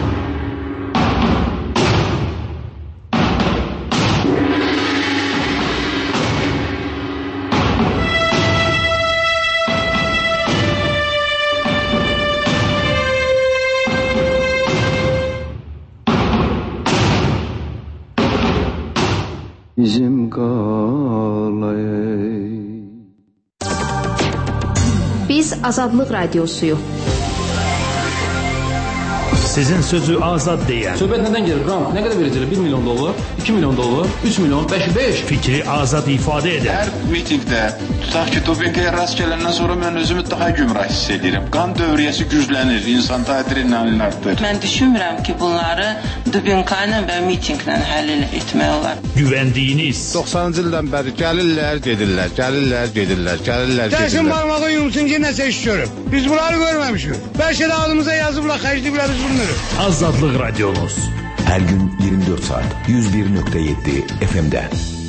Speaker 13: Bizim qalayı.
Speaker 7: Biz Azadlıq Radiosuyuq.
Speaker 9: Sizin sözü azad deyən.
Speaker 5: Söhbət nədən gelir? Ram, nə qədər verəcəklər? 1 milyon dollar, 2 milyon dollar, 3 milyon, 5.
Speaker 9: Fikri azad ifadə edən.
Speaker 14: Hər mitingdə, tutaq ki, dopinqaya rast gələndən sonra mən özümü daha gümrah hiss edirəm. Qan dövriyyəsi güclənir, insanda adrenalin artır.
Speaker 17: Mən düşünmürəm ki, bunları dopinqla və mitinglə həll etmək olar.
Speaker 9: Güvəndiyiniz.
Speaker 11: 90-cı ildən bəri gəlirlər, gedirlər, gəlirlər, gedirlər, gəlirlər, gedirlər.
Speaker 15: Gəlsin barmağı yumsun ki, nəsə iş görüb. Biz bunları görməmişik. Bəlkə də adımıza yazıblar, xərcliblər biz bunları.
Speaker 9: Azadlıq Radiomuz.
Speaker 2: Hər gün 24 saat 101.7 FM-də.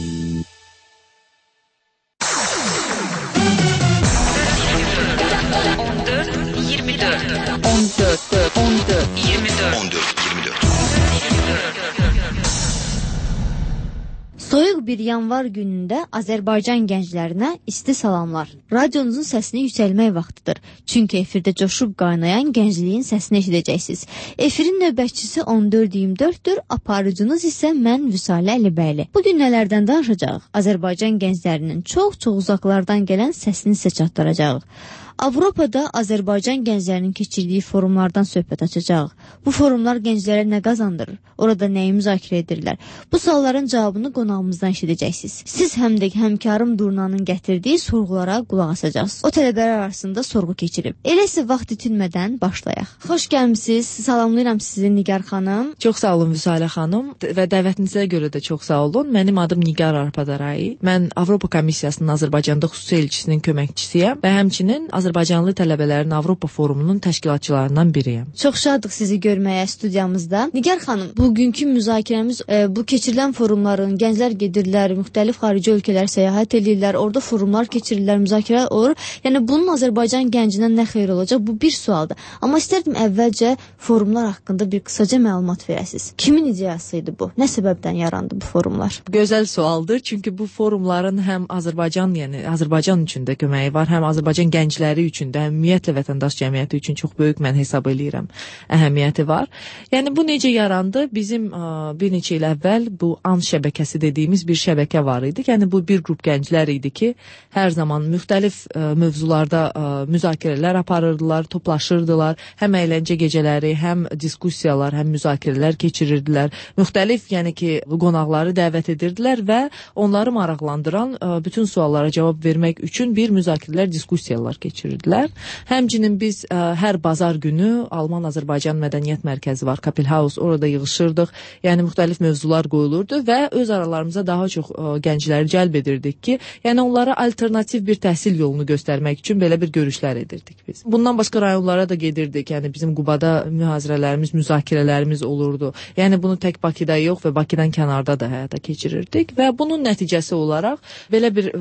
Speaker 19: Soyuq bir yanvar günündə Azərbaycan gənclərinə isti salamlar. Radionuzun səsini yüksəlmək vaxtıdır. Çünki efirdə coşub qaynayan gəncliyin səsini eşidəcəksiniz. Efirin növbətçisi 14-24-dür, aparıcınız isə mən Vüsalə Əlibəyli. Bugün nələrdən danışacağıq? Azərbaycan gənclərinin çox-çox uzaqlardan gələn səsini sizə çatdıracağıq. Avropada Azərbaycan gənclərinin keçirdiyi forumlardan söhbət açacağıq. Bu forumlar gənclərə nə qazandırır? Orada nəyi müzakirə edirlər? Bu sualların cavabını qonağımızdan eşidəcəksiniz. Siz həm də həmkarım Durnanın gətirdiyi sorğulara qulaq asacaqsınız. O tələbələr arasında sorğu keçirib. Eləsə vaxt itirmədən başlayaq. Xoş gəlmisiniz. Salamlayıram sizi Nigar xanım.
Speaker 18: Çox sağ olun Vüsalə xanım və dəvətinizə görə də çox sağ olun. Mənim adım Nigar Arpadaray. Mən Avropa Komissiyasının Azərbaycanda xüsusi elçisinin köməkçisiyəm və həmçinin Azərbaycanlı tələbələrin Avropa forumunun təşkilatçılarından biriyəm.
Speaker 19: Çox şadıq sizi görməyə studiyamızda. Nigar xanım, bugünkü müzakirəmiz bu keçirilən forumların, gənclər gedirlər, müxtəlif xarici ölkələrə səyahət edirlər, orada forumlar keçirirlər, müzakirə olur. Yəni bunun Azərbaycan gəncinə nə xeyir olacaq? Bu bir sualdır. Amma istərdim əvvəlcə forumlar haqqında bir qısaca məlumat verəsiniz. Kimin ideyası idi bu? Nə səbəbdən yarandı bu forumlar?
Speaker 18: Gözəl sualdır. Çünki bu forumların həm Azərbaycan, yəni Azərbaycan üçün də köməyi var, həm Azərbaycan gəncləri üçün də, ümumiyyətlə vətəndaş cəmiyyəti üçün çox böyük mən hesab eləyirəm əhəmiyyəti var. Yəni bu necə yarandı? Bizim bir neçə il əvvəl bu AN şəbəkəsi dediyimiz bir şəbəkə var idi. Yəni bu bir qrup gənclər idi ki, hər zaman müxtəlif mövzularda müzakirələr aparırdılar, toplaşırdılar. Həm əyləncə gecələri, həm diskussiyalar, həm müzakirələr keçirirdilər. Müxtəlif, yəni ki, qonaqları dəvət edirdilər və onları maraqlandıran bütün suallara cavab vermək üçün bir müzakirələr, diskussiyalar keçirirdilər. Həmçinin biz hər bazar günü Alman-Azərbaycan Mədəniyyət Mərkəzi var, Kapelhaus, orada yığışırdıq. Yəni müxtəlif mövzular qoyulurdu və öz aralarımıza daha çox gəncləri cəlb edirdik ki, yəni onlara alternativ bir təhsil yolunu göstərmək üçün belə bir görüşlər edirdik biz. Bundan başqa rayonlara da gedirdik. Yəni bizim Qubada mühazirələrimiz, müzakirələrimiz olurdu. Yəni bunu tək Bakıda yox və Bakıdan kənarda da həyata keçirirdik və bunun nəticəsi olaraq belə bir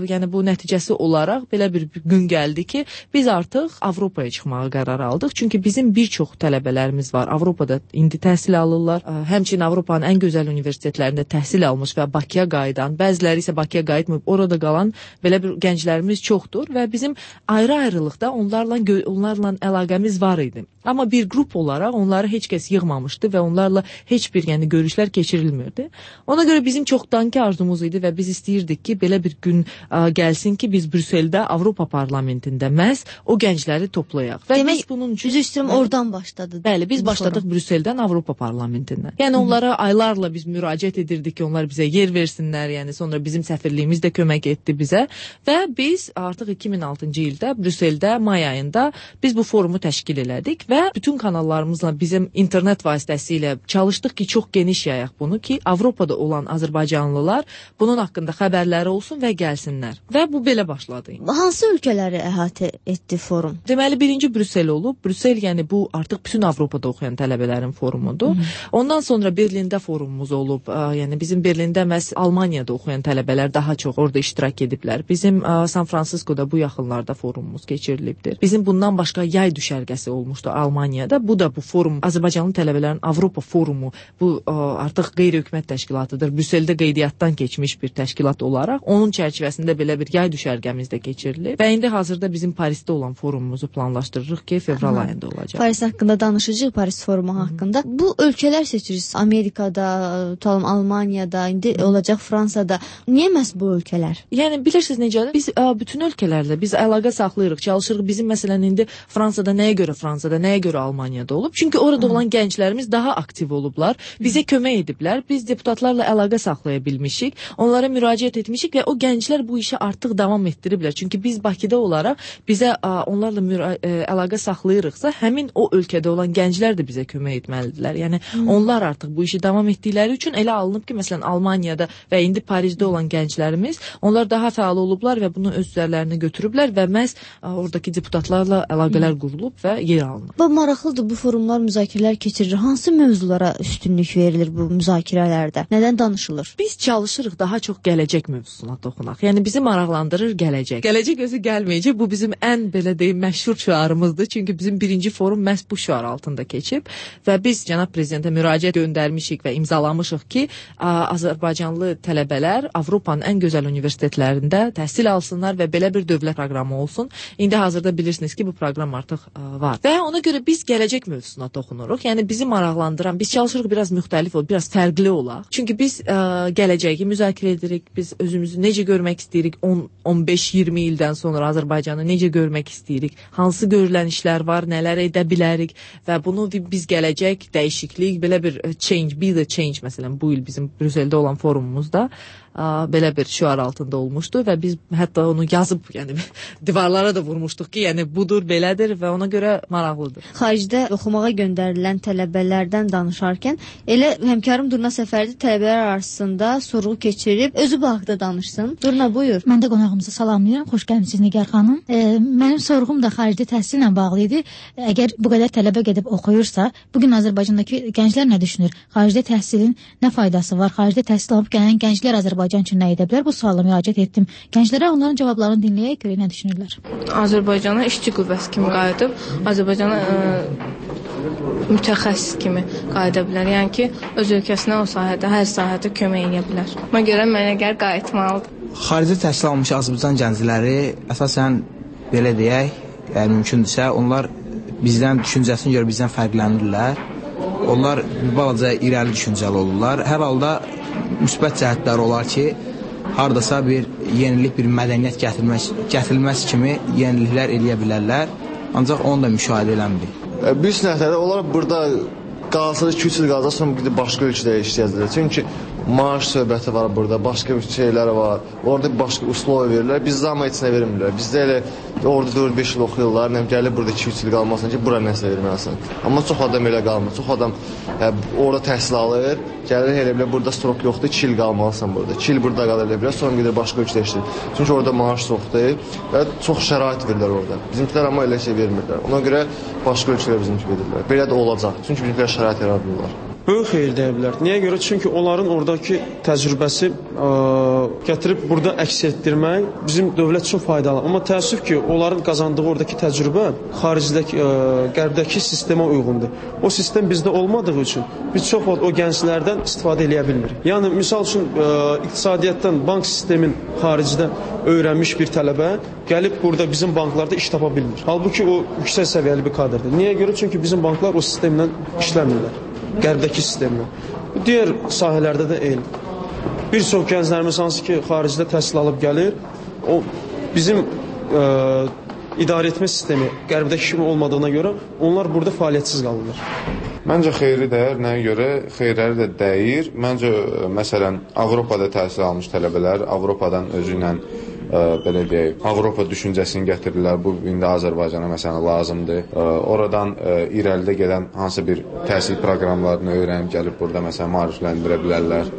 Speaker 18: gün gəldi ki, biz artıq Avropaya çıxmağa qərar aldıq. Çünki bizim bir çox tələbələrimiz var. Avropada indi təhsil alırlar. Həmçinin Avropanın ən gözəl universitetlərində təhsil almış və Bakıya qayıdan, bəziləri isə Bakıya qayıtmayıb, orada qalan belə bir gənclərimiz çoxdur və bizim ayrı-ayrılıqda onlarla əlaqəmiz var idi. Amma bir qrup olaraq onları heç kəs yığmamışdı və onlarla heç bir görüşlər keçirilmirdi. Ona görə bizim çoxdankı arzumuz idi və biz istəyirdik ki, belə bir gün gəlsin ki, biz Brüsseldə Avropa parlamentində məhz o gəncləri toplayaq. Və
Speaker 19: demək,
Speaker 18: biz bunun üçün
Speaker 19: oradan başladı.
Speaker 18: Bəli, biz başladıq Brüsseldən Avropa parlamentindən. Yəni onlara aylarla biz müraciət edirdik ki, onlar bizə yer versinlər. gəlsinlər. Yəni sonra bizim səfirliyimiz də kömək etdi bizə və biz artıq 2006-cı ildə Brüsseldə may ayında biz bu forumu təşkil elədik və bütün kanallarımızla bizim internet vasitəsilə çalışdıq ki, çox geniş yayaq bunu ki, Avropada olan azərbaycanlılar bunun haqqında xəbərləri olsun və gəlsinlər. Və bu belə başladı.
Speaker 19: Hansı ölkələri əhatə etdi forum?
Speaker 18: Deməli, birinci Brüssel olub. Brüssel, yəni bu artıq bütün Avropada oxuyan tələbələrin forumudur. Ondan sonra Berlində forumumuz olub. Yəni bizim Berlində məhz Almaniyada oxuyan tələbələr daha çox orada iştirak ediblər. Bizim San Fransiskoda bu yaxınlarda forumumuz keçirilibdir. Bizim bundan başqa yay düşərgəsi olmuşdu Almaniyada. Bu da bu forum Azərbaycanlı tələbələrin Avropa forumu. Bu artıq qeyri-hökumət təşkilatıdır. Brüsseldə qeydiyyatdan keçmiş bir təşkilat olaraq onun çərçivəsində belə bir yay düşərgəmiz də keçirilib. Və indi hazırda bizim Parisdə olan forumumuzu planlaşdırırıq ki, fevral ayında olacaq.
Speaker 19: Paris haqqında danışacağıq, Paris forumu haqqında. Bu ölkələr seçirirsiniz. Amerikada, Almaniyada, indi olacaq Fransada. Niyə məhz bu ölkələr?
Speaker 18: Yəni bilirsiniz necədir? Biz bütün ölkələrlə biz əlaqə saxlayırıq, çalışırıq. Bizim məsələn indi Fransada nəyə görə Almaniyada olub? Çünki orada olan gənclərimiz daha aktiv olublar. Bizə kömək ediblər. Biz deputatlarla əlaqə saxlaya bilmişik. Onlara müraciət etmişik və o gənclər bu işi artıq davam etdiriblər. Çünki biz Bakıda olaraq bizə onlarla əlaqə saxlayırıqsa, həmin o ölkədə olan gənclər də bizə kömək etməlidirlər. Yəni onlar artıq bu işi davam etdikləri üçün elə alınıb ki, məsələn Almaniyada və indi Parisdə olan gənclərimiz, onlar daha fəal olublar və bunu öz üzərlərinə götürüblər və məhz oradakı deputatlarla əlaqələr qurulub və yer alınıb.
Speaker 19: Bu maraqlıdır, bu forumlar, müzakirələr keçirilir. Hansı mövzulara üstünlük verilir bu müzakirələrdə? Nədən danışılır?
Speaker 18: Biz çalışırıq daha çox gələcək mövzusuna toxunaq. Yəni bizi maraqlandırır gələcək. Gələcək özü gəlməyəcək. Bu bizim ən belə deyim məşhur şüarımızdır. Çünki bizim birinci forum məhz bu şüar altında keçib və biz cənab prezidentə müraciət göndərmişik və imzalamışıq ki, Azərbaycanlı tələbələr Avropanın ən gözəl universitetlərində təhsil alsınlar və belə bir dövlət proqramı olsun. İndi hazırda bilirsiniz ki, bu proqram artıq var. Və ona görə biz gələcək mövzusuna toxunuruq. Yəni bizi maraqlandıran, biz çalışırıq biraz müxtəlif olaq, biraz fərqli olaq. Çünki biz gələcəyi müzakirə edirik. Biz özümüzü necə görmək istəyirik? 10-15-20 ildən sonra Azərbaycanı necə görmək istəyirik? Hansı görülən işlər var, nələr edə bilərik və bunu biz gələcək, dəyişiklik, belə bir change, be the change məsələn bu il bizim Brüsseldə olan forumumuzda belə bir şüar altında olmuşdu və biz hətta onu yazıb, yəni divarlara da vurmuşduq ki, yəni budur, belədir və ona görə maraqlıdır.
Speaker 19: Xaricdə oxumağa göndərilən tələbələrdən danışarkən elə həmkarım Durna Səfərli tələbələr arasında sorğu keçirib, özü bu haqda danışsın. Durna, buyur.
Speaker 4: Mən də qonağımızı salamlayıram. Xoş gəlmisiniz Nigar xanım. Mənim sorğum da xarici təhsillə bağlı idi. Əgər bu qədər tələbə gedib oxuyursa, bugün Azərbaycandakı gənclər nə düşünür? Xaricdə təhsilin nə faydası var? Xaricdə təhsil alıb gələn gənclər Azərbaycan üçün nə edə bilər? Bu suala müraciət etdim. Gənclərə onların cavablarını dinləyək, görək nə düşünürlər.
Speaker 13: Azərbaycana işçi qüvvəsi kimi qayıdıb, Azərbaycana mütəxəssis kimi qayıda bilər. Yəni ki, öz ölkəsinə o sahədə, hər sahədə kömək edə bilər. Buna görə mənə gəl qayıtmalıdır.
Speaker 20: Xarici təhsil almış Azərbaycan gəncləri əsasən belə deyək, yəni mümkündürsə, onlar bizdən düşüncəsini görə bizdən fərqlənirlər. Onlar bir balaca irəli düşüncəli olurlar. Hər halda müsbət cəhətləri olar ki, hardasa bir yenilik, bir mədəniyyət gətirilməsi kimi yeniliklər eləyə bilərlər. Ancaq onu da müşahidə eləmirik.
Speaker 21: Bir sənətlərdə onlar burada qalsa 2-3 il qalacaq, sonra bir başqa ölkədə işləyəcəklər. Çünki maaş söhbəti var burada, başqa şeylər var. Orada başqa uslov verirlər. Bizdə amma heç nə vermirlər. Bizdə elə orada 4-5 il oxuyurlar, gəlib burada 2-3 il qalmasan ki, bura nəsə verməlisən. Amma çox adam elə qalmır. Çox adam orada təhsil alır, gəlir elə bilər burada strok yoxdur, 2 il qalmalısan burada. 2 il burada qala bilər, sonra gedir başqa ölkədə işləyir. Çünki orada maaş çoxdur və çox şərait verirlər orada. Bizimkilər amma elə şey vermirlər. Ona görə başqa ölkələrə bizimki verirlər. Belə də olacaq. Çünki bizimkilər şərait yaradırlar.
Speaker 24: Böyük xeyir deyə bilər. Niyə görə? Çünki onların oradakı təcrübəsi gətirib burada əks etdirmək bizim dövlət üçün faydalı. Amma təəssüf ki, onların qazandığı oradakı təcrübə xaricdəki, qərbdəki sistemə uyğundur. O sistem bizdə olmadığı üçün biz çox vaxt o gənclərdən istifadə eləyə bilmirik. Yəni, misal üçün, iqtisadiyyatdan, bank sistemin xaricdə öyrənmiş bir tələbə gəlib burada bizim banklarda iş tapa bilmir. Halbuki o yüksək səviyyəli bir kadrdır. Niyə görə? Çünki bizim banklar o sistemlə işləmirlər. Qərbdəki sistemlə. Digər sahələrdə də eyni. Bir çox gənclərimiz hansı ki, xaricdə təhsil alıb gəlir, o bizim idarə etmə sistemi qərbdəki kimi olmadığına görə onlar burada fəaliyyətsiz qalırlar.
Speaker 6: Məncə xeyri dəyər, nəyə görə? Xeyirləri də dəyir. Məncə, məsələn, Avropada təhsil almış tələbələr Avropadan özü ilə belə deyək, Avropa düşüncəsini gətirirlər. Bu indi Azərbaycana məsələn lazımdır. Oradan irəlidə gedən hansı bir təhsil proqramlarını öyrənib gəlib burada məsələn maarifləndirə bilərlər.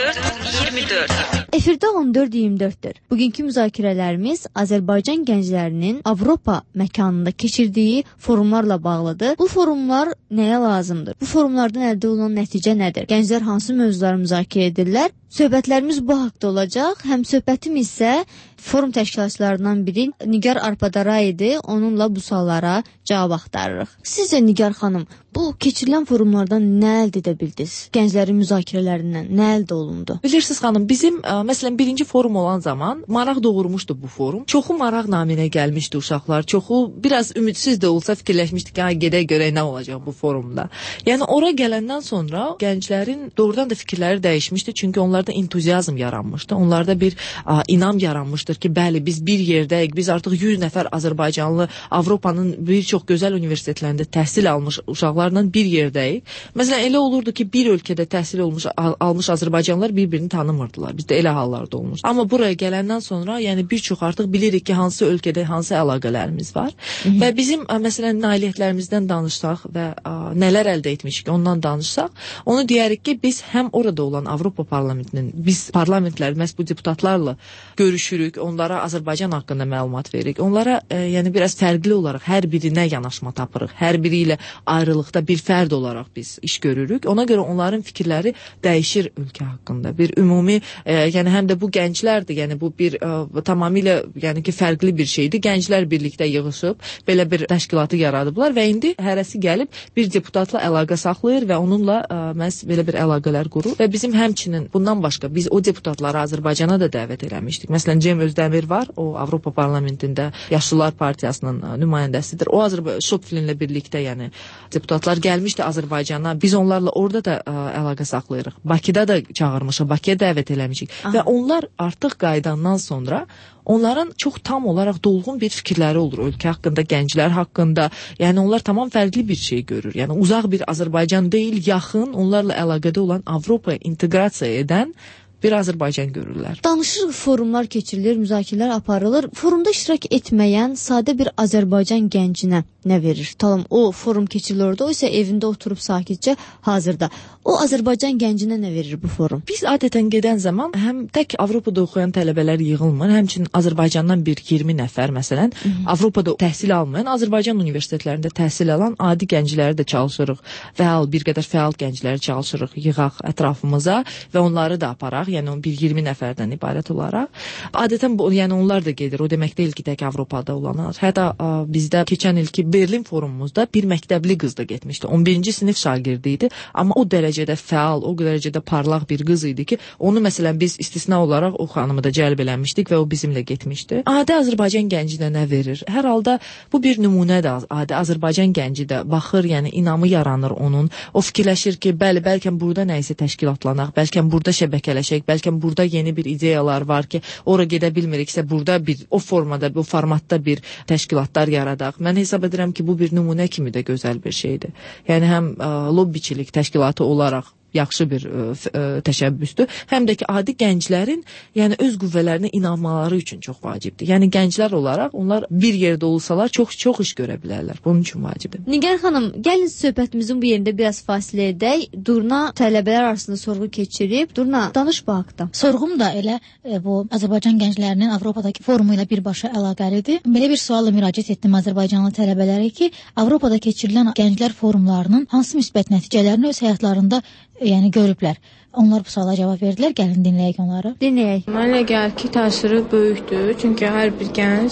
Speaker 19: 14-24 Efirdə 14-24-dür. Bugünkü müzakirələrimiz Azərbaycan gənclərinin Avropa məkanında keçirdiyi forumlarla bağlıdır. Bu forumlar nəyə lazımdır? Bu forumlardan əldə olunan nəticə nədir? Gənclər hansı mövzuları müzakirə edirlər? Söhbətlərimiz bu haqda olacaq. Həm söhbətim isə forum təşkilatçılarından biri Nigar Arpadara idi. Onunla bu suallara cavab axtarırıq. Sizcə Nigar xanım, bu keçirilən forumlardan nə əldə edə bildiniz? Gənclərin müzakirələrindən nə əldə olundu?
Speaker 18: Bilirsiniz xanım, bizim məsələn birinci forum olan zaman maraq doğurmuşdu bu forum. Çoxu maraq naminə gəlmişdi uşaqlar. Çoxu biraz ümidsiz də olsa fikirləşmişdi ki, gedək görək nə olacaq bu forumda. Yəni ora gələndən sonra gənclərin doğrudan da fikirləri dəyişmişdi. Çünki onlarda entuziazm yaranmışdı. Onlarda bir inam yaranmışdır ki, bəli biz bir yerdəyik. Biz artıq 100 nəfər Azərbaycanlı Avropanın bir çox gözəl universitetlərində təhsil almış uşaqlarla bir yerdəyik. Məsələn elə olurdu ki, bir ölkədə təhsil almış Azərbaycanlılar bir-birini tanımırdılar. Bizdə elə hallarda olmuş. Amma buraya gələndən sonra, yəni bir çox artıq bilirik ki, hansı ölkədə hansı əlaqələrimiz var. Və bizim məsələn nailiyyətlərimizdən danışsaq və nələr əldə etmişik ondan danışsaq, onu deyərik ki, biz həm orada olan Avropa parlamentinin, biz parlamentlər, məhz bu deputatlarla görüşürük, onlara Azərbaycan haqqında məlumat veririk. Onlara yəni biraz fərqli olaraq hər birinə yanaşma tapırıq. Hər biri ilə ayrılıqda bir fərd olaraq biz iş görürük. Ona görə onların fikirləri dəyişir ölkə haqqında. Bir ümumi, yəni həm də bu gənclərdir. Yəni bu bir tamamilə yəni ki, fərqli bir şeydir. Gənclər birlikdə yığışıb belə bir təşkilatı yaradıblar və indi hərəsi gəlib bir deputatla əlaqə saxlayır və onunla məhz belə bir əlaqələr qurur. Və bizim həmçinin bundan başqa biz o deputatları Azərbaycana da dəvət eləmişdik. Məsələn, Cem Özdəmir var, o Avropa parlamentində Yaşlılar Partiyasının nümayəndəsidir. O Şopflinlə birlikdə, yəni deputatlar gəlmişdi Azərbaycana. Biz onlarla orada da əlaqə saxlayırıq. Bakıda da çağırmışıq, Bakıya dəvət eləmişik. Və onlar artıq qayıdandan sonra onların çox tam olaraq dolğun bir fikirləri olur ölkə haqqında, gənclər haqqında. Yəni onlar tamam fərqli bir şey görür. Yəni uzaq bir Azərbaycan deyil, yaxın, onlarla əlaqədə olan Avropaya inteqrasiya edən bir Azərbaycan görürlər.
Speaker 19: Danışırıq, forumlar keçirilir, müzakirələr aparılır. Forumda iştirak etməyən sadə bir Azərbaycan gəncinə nə verir? Tamam, o forum keçirilir orada, o isə evində oturub sakitcə hazırda. O Azərbaycan gəncinə nə verir bu forum?
Speaker 18: Biz adətən gedən zaman həm tək Avropada oxuyan tələbələr yığılmır, həmçinin Azərbaycandan bir 20 nəfər məsələn, Avropada təhsil almayan, Azərbaycan universitetlərində təhsil alan adi gəncləri də çalışırıq. Bir qədər fəal gəncləri çalışırıq, yığaq ətrafımıza və onları da aparaq. Yəni bir 20 nəfərdən ibarət olaraq. Adətən yəni onlar da gedir. O demək deyil ki, tək Avropada olanlar. Hətta bizdə keçən ilki Berlin forumumuzda bir məktəbli qız da getmişdi. 11-ci sinif şagirdi idi, amma o dərəcədə fəal, o dərəcədə parlaq bir qız idi ki, onu məsələn biz istisna olaraq o xanımı da cəlb eləmişdik və o bizimlə getmişdi. Adi Azərbaycan gəncinə nə verir? Hər halda bu bir nümunədir. Adi Azərbaycan gənci də baxır, yəni inamı yaranır onun. O fikirləşir ki, bəli, bəlkə burada nə isə təşkilatlanaq, bəlkə burada şəbəkələşək, bəlkə burada yeni bir ideyalar var ki, ora gedə bilmiriksə, burada bir o formada, bu formatda bir təşkilatlar yaradaq. Mən hesab edirəm ki, bu bir nümunə kimi də gözəl bir şeydir. Yəni həm lobbiçilik təşkilatı olaraq yaxşı bir təşəbbüsdür. Həm də ki, adi gənclərin yəni öz qüvvələrinə inanmaları üçün çox vacibdir. Yəni gənclər olaraq onlar bir yerdə olsalar çox iş görə bilərlər. Bunun üçün vacibdir.
Speaker 19: Nigar xanım, gəlin söhbətimizin bu yerində biraz fasilə edək. Durna tələbələr arasında sorğu keçirib. Durna, danış bu haqda.
Speaker 4: Sorğum da elə bu Azərbaycan gənclərinin Avropadakı forumu ilə birbaşa əlaqəlidir. Belə bir sualla müraciət etdim Azərbaycanlı tələbələrə ki, Avropada keçirilən gənclər forumlarının hansı müsbət nəticələrini öz həyatlarında yəni görüblər. Onlar bu suala cavab verdilər. Gəlin dinləyək onları.
Speaker 19: Dinləyək.
Speaker 13: Mənə gəlir ki, təsiri böyükdür. Çünki hər bir gənc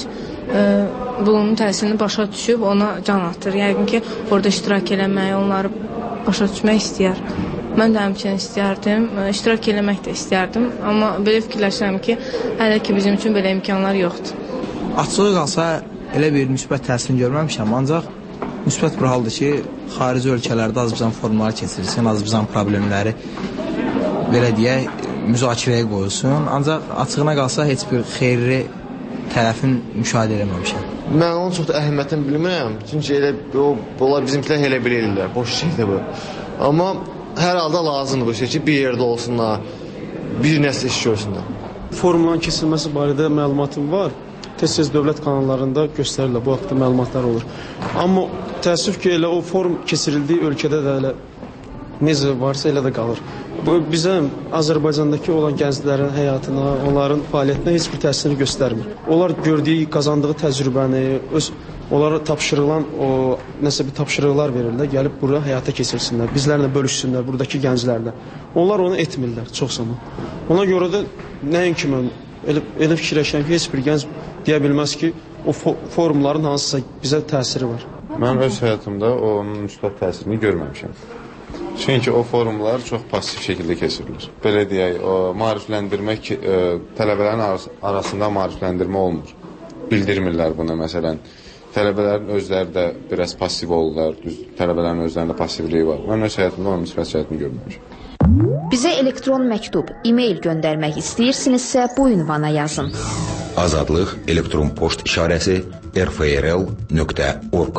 Speaker 13: bunun təsirini başa düşüb ona can atır. Yəqin ki, orada iştirak eləmək, onları başa düşmək istəyər. Mən də həmçinin istəyərdim, iştirak eləmək də istəyərdim. Amma belə fikirləşirəm ki, hələ ki bizim üçün belə imkanlar yoxdur.
Speaker 20: Açığı qalsa elə bir müsbət təsirini görməmişəm, ancaq müsbət bir haldır ki, xarici ölkələrdə Azərbaycan forumları keçirilsin, Azərbaycan problemləri belə deyək, müzakirəyə qoyulsun. Ancaq açığına qalsa heç bir xeyri tərəfin müşahidə eləməmişəm.
Speaker 21: Mən onun çox da əhəmiyyətini bilmirəm. Çünki elə onlar bizimkilər elə bilirlər. Boş şeydir bu. Amma hər halda lazımdır bu şey ki, bir yerdə olsunlar, bir nəsə iş görsünlər.
Speaker 24: Forumların keçirilməsi barədə məlumatım var. Tez-tez dövlət kanallarında göstərirlər, bu haqda məlumatlar olur. Amma təəssüf ki, elə o forum keçirildiyi ölkədə də elə necə varsa elə də qalır. Bu bizə Azərbaycandakı olan gənclərin həyatına, onların fəaliyyətinə heç bir təsirini göstərmir. Onlar gördüyü, qazandığı təcrübəni, onlara tapşırılan o nəsə bir tapşırıqlar verirlər, gəlib bura həyata keçirsinlər, bizlərlə bölüşsünlər, buradakı gənclərlə. Onlar onu etmirlər çox zaman. Ona görə də nəinki mən elə fikirləşirəm ki, heç bir gənc deyə bilməz ki, o forumların hansısa bizə təsiri var.
Speaker 6: Mən öz həyatımda onun müsbət təsirini görməmişəm. Çünki o forumlar çox pasiv şəkildə keçirilir. Belə deyək, o maarifləndirmək, tələbələrin arasında maarifləndirmə olmur. Bildirmirlər bunu, məsələn. Tələbələrin özləri də biraz pasiv olurlar, tələbələrin özlərində passivliyi var. Mən öz həyatımda onun müsbət şəkilini görməmişəm.
Speaker 7: Bizə elektron məktub, e-mail göndərmək istəyirsinizsə bu ünvana yazın.
Speaker 2: Azadlıq elektron poçt işarəsi rfrl.org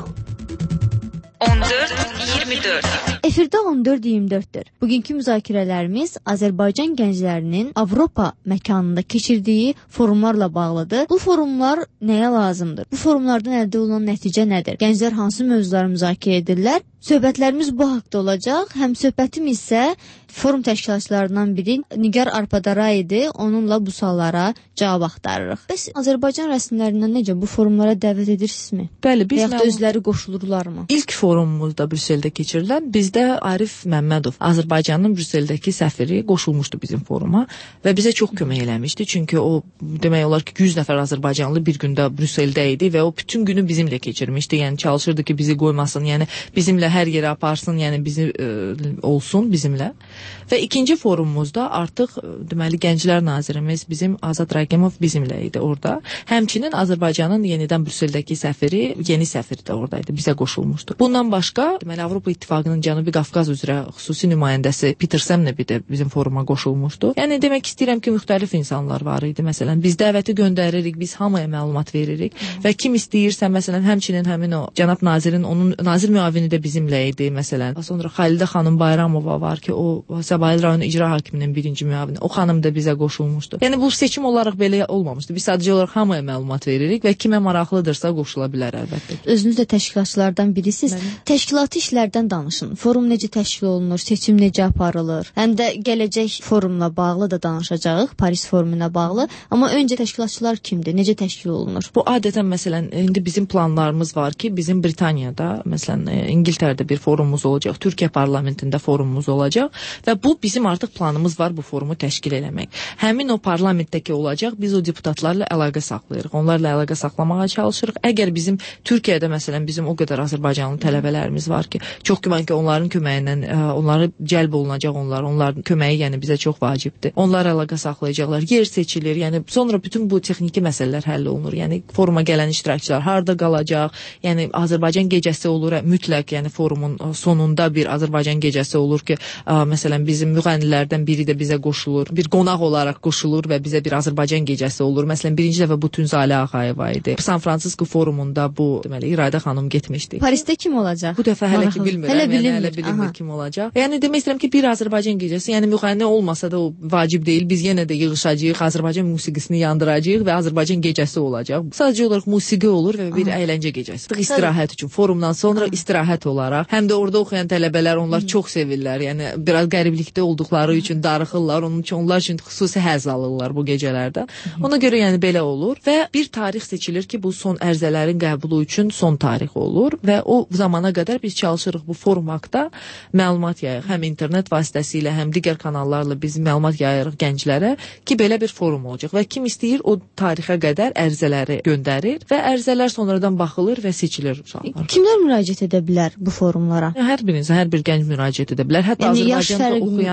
Speaker 19: 14-24 Efirdə 14-24-dür. Bugünkü müzakirələrimiz Azərbaycan gənclərinin Avropa məkanında keçirdiyi forumlarla bağlıdır. Bu forumlar nəyə lazımdır? Bu forumlardan əldə olunan nəticə nədir? Gənclər hansı mövzuları müzakirə edirlər? Söhbətlərimiz bu haqda olacaq. Həm söhbətim isə forum təşkilatçılarından biri Nigar Arpadara idi. Onunla bu suallara cavab axtarırıq. Bəs Azərbaycan rəsmilərindən necə bu forumlara dəvət edirsinizmi?
Speaker 18: Bəli, biz
Speaker 19: yaxud özləri qoşulurlarmı?
Speaker 18: İlk forumumuzda Brüsseldə keçirilən, bizdə Arif Məmmədov, Azərbaycanın Brüsseldəki səfiri qoşulmuşdu bizim foruma və bizə çox kömək eləmişdi. Çünki o demək olar ki 100 nəfər Azərbaycanlı bir gündə Brüsseldə idi və o bütün günü bizimlə keçirmişdi. Yəni çalışırdı ki, bizi qoymasın, yəni bizimlə hər yerə aparsın, yəni bizi olsun bizimlə. Və ikinci forumumuzda artıq deməli Gənclər Nazirimiz bizim Azad Ragimov bizimlə idi orada. Həmçinin Azərbaycanın yenidən Brüsseldəki səfiri, yeni səfir də oradaydı, bizə qoşulmuşdu. Bundan başqa deməli Avropa İttifaqının Cənubi Qafqaz üzrə xüsusi nümayəndəsi Peter Semnebi də bizim foruma qoşulmuşdu. Yəni demək istəyirəm ki, müxtəlif insanlar var idi. Məsələn, biz dəvəti göndəririk, biz hamıya məlumat veririk və kim istəyirsə, məsələn, həmçinin həmin o cənab nazirin, onun nazir müavini də bizimlə idi, məsələn. Sonra Xalidə xanım Bayramova var ki, o Səbail rayon icra hakiminin birinci müavini. O xanım da bizə qoşulmuşdu. Yəni bu seçim olaraq belə olmamışdı. Biz sadəcə olaraq hamıya məlumat veririk və kimə maraqlıdırsa qoşula bilər əlbəttə.
Speaker 19: Özünüz də təşkilatçılardan birisiniz. Təşkilati işlərdən danışın. Forum necə təşkil olunur, seçim necə aparılır? Həm də gələcək forumla bağlı da danışacağıq, Paris forumuna bağlı. Amma öncə təşkilatçılar kimdir? Necə təşkil olunur?
Speaker 18: Bu adətən məsələn indi bizim planlarımız var ki, bizim Britaniyada, məsələn İngiltərədə bir forumumuz olacaq, Türkiyə parlamentində forumumuz olacaq və bu bizim artıq planımız var bu forumu təşkil eləmək. Həmin o parlamentdəki olacaq, biz o deputatlarla əlaqə saxlayırıq. Onlarla əlaqə saxlamağa çalışırıq. Əgər bizim Türkiyədə məsələn bizim o qədər Azərbaycanlı tələbələrimiz var ki, çox güman ki onların köməyindən onları cəlb olunacaq onların köməyi yəni bizə çox vacibdir. Onlar əlaqə saxlayacaqlar, yer seçilir. Yəni sonra bütün bu texniki məsələlər həll olunur. Yəni foruma gələn iştirakçılar harda qalacaq? Yəni Azərbaycan gecəsi olur, mütləq yəni forumun sonunda bir Azərbaycan gecəsi olur ki, məsələn bizim müğənnilərdən biri də bizə qoşulur, bir qonaq olaraq qoşulur və bizə bir Azərbaycan gecəsi olur. Məsələn birinci dəfə bu Tünzalə Ağayeva idi. San Fransisko forumunda bu deməli İradə xanım getmişdi.
Speaker 19: Parisdə kim olacaq?
Speaker 18: Bu dəfə hələ ki bilmirəm. Hələ bilinmir kim olacaq. Yəni demək istəyirəm ki, bir Azərbaycan gecəsi, yəni müğənni olmasa da o vacib deyil. Biz yenə də yığılacağıq, Azərbaycan musiqisini yandıracağıq və Azərbaycan gecəsi olacaq. Sadəcə olaraq musiqi olur və bir əyləncə gecəsi. İstirahət üçün forumdan sonra istirahət olaraq, həm də orada oxuyan tələbələr onlar çox sevirlər. Yəni biraz qəriblikdə olduqları üçün darıxırlar, onun üçün onlar üçün xüsusi həzz alırlar bu gecələrdə. Ona görə yəni belə olur və bir tarix seçilir ki, bu son ərizələrin qəbulu üçün son tarix olur və o zamana qədər biz çalışırıq bu forum haqqında məlumat yayırıq. Həm internet vasitəsilə, həm digər kanallarla biz məlumat yayırıq gənclərə ki, belə bir forum olacaq və kim istəyir o tarixə qədər ərizələri göndərir və ərizələr sonradan baxılır və seçilir uşaqlar.
Speaker 19: Kimlər müraciət edə bilər bu forumlara?
Speaker 18: Hər bir gənc müraciət edə bilər. Hətta Azərbaycanda oxuyan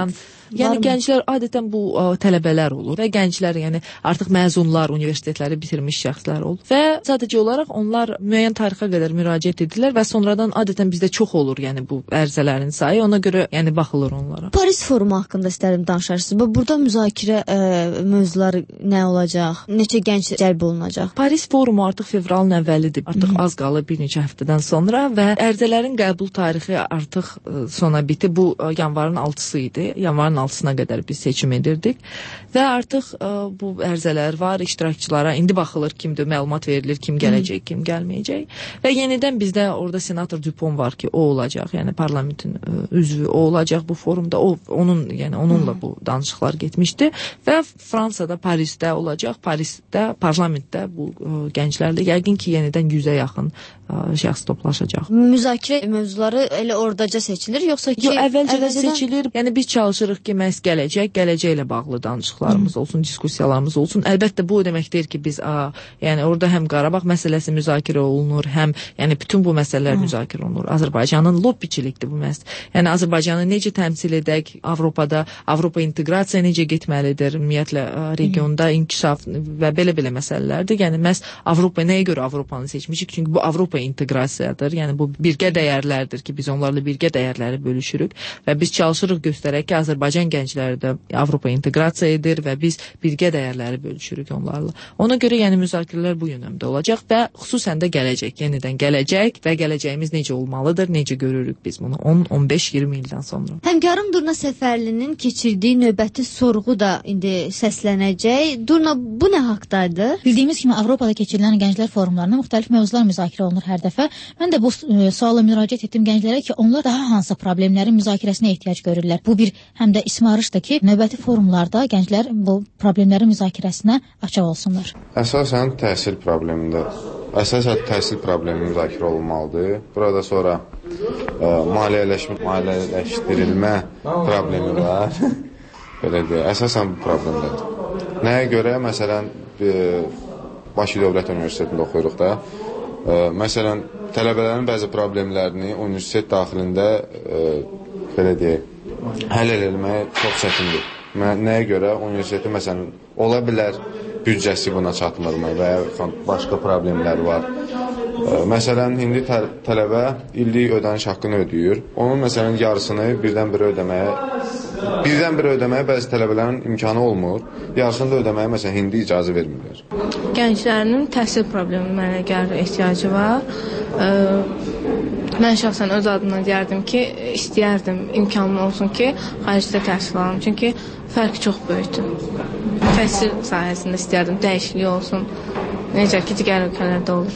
Speaker 18: Yəni gənclər adətən bu tələbələr olur və gənclər, yəni artıq məzunlar, universitetləri bitirmiş şəxslər olur və sadəcə olaraq onlar müəyyən tarixə qədər müraciət edirlər və sonradan adətən bizdə çox olur, yəni bu ərizələrin sayı, ona görə yəni baxılır onlara.
Speaker 19: Paris forumu haqqında istərdim danışarsınız. Burada müzakirə mövzuları nə olacaq? Neçə gənc cəlb olunacaq?
Speaker 18: Paris forumu artıq fevralın əvvəlidir. Artıq az qalır bir neçə həftədən sonra və ərizələrin qəbul tarixi artıq sona bitdi. Bu yanvarın 6-sı idi. Yanvarın 6-sına qədər biz seçim edirdik və artıq bu ərizələr var iştirakçılara. İndi baxılır kimdir, məlumat verilir, kim gələcək, kim gəlməyəcək. Və yenidən bizdə orada senator Dupont var ki, o olacaq. Yəni parlamentin üzvü o olacaq bu forumda. Onunla bu danışıqlar getmişdi və Fransada, Parisdə olacaq. Parisdə, parlamentdə bu gənclərlə yəqin ki, yenidən 100-ə yaxın şəxs toplaşacaq.
Speaker 19: Müzakirə mövzuları elə oradaca seçilir, yoxsa ki
Speaker 18: əvvəlcədən seçilir. Yəni biz çalışırıq ki, məhz gələcəklə bağlı danışıqlarımız olsun, diskussiyalarımız olsun. Əlbəttə bu o demək deyil ki, biz yəni orada həm Qarabağ məsələsi müzakirə olunur, həm yəni bütün bu məsələlər müzakirə olunur. Azərbaycanın lobbiçilikdir bu məsələ. Yəni Azərbaycanı necə təmsil edək Avropada, Avropa inteqrasiya necə getməlidir, ümumiyyətlə regionda inkişaf və belə məsələlərdir. Yəni məhz Avropa nəyə görə Avropanı seçmişik? Çünki bu Avropa inteqrasiyadır. Yəni bu birgə dəyərlərdir ki, biz onlarla birgə dəyərləri bölüşürük və biz çalışırıq göstərək ki, Azərbaycan gəncləri də Avropa inteqrasiya edir və biz birgə dəyərləri bölüşürük onlarla. Ona görə yəni müzakirələr bu yönəmdə olacaq və xüsusən də yenidən gələcək və gələcəyimiz necə olmalıdır, necə görürük biz bunu 10, 15, 20 ildən sonra.
Speaker 19: Həmkarım Durna Səfərlinin keçirdiyi növbəti sorğu da indi səslənəcək. Durna, bu nə haqdadır?
Speaker 4: Bildiyimiz kimi Avropada keçirilən gənclər forumlarında müxtəlif mövzular müzakirə olunur hər dəfə. Mən də bu suala müraciət etdim gənclərə ki, onlar daha hansı problemlərin müzakirəsinə ehtiyac görürlər. Bu bir həm də ismarışdır ki, növbəti forumlarda gənclər bu problemlərin müzakirəsinə açıq olsunlar.
Speaker 6: Əsasən təhsil problemində. Əsasən təhsil problemi müzakirə olunmalıdır. Burada sonra maliyyələşdirilmə problemi var. Belə deyək, əsasən bu problemlərdir. Nəyə görə? Məsələn, Bakı Dövlət Universitetində oxuyuruq da. Məsələn, tələbələrin bəzi problemlərini universitet daxilində belə deyək, həll edilmək çox çətindir. Nəyə görə? Universitetin məsələn, ola bilər büdcəsi buna çatmırmı və ya başqa problemlər var. Məsələn, indi tələbə illik ödəniş haqqını ödəyir. Onun məsələn yarısını birdən-birə ödəməyə bəzi tələbələrin imkanı olmur. Yarısını da ödəməyə məsələn indi icazə vermirlər.
Speaker 13: Gənclərin təhsil problemi mənə gəlir ehtiyacı var. Mən şəxsən öz adına deyərdim ki, istəyərdim imkanım olsun ki, xaricdə təhsil alım. Çünki fərq çox böyükdür. Təhsil sahəsində istəyərdim dəyişiklik olsun. Necə ki, digər ölkələrdə olur.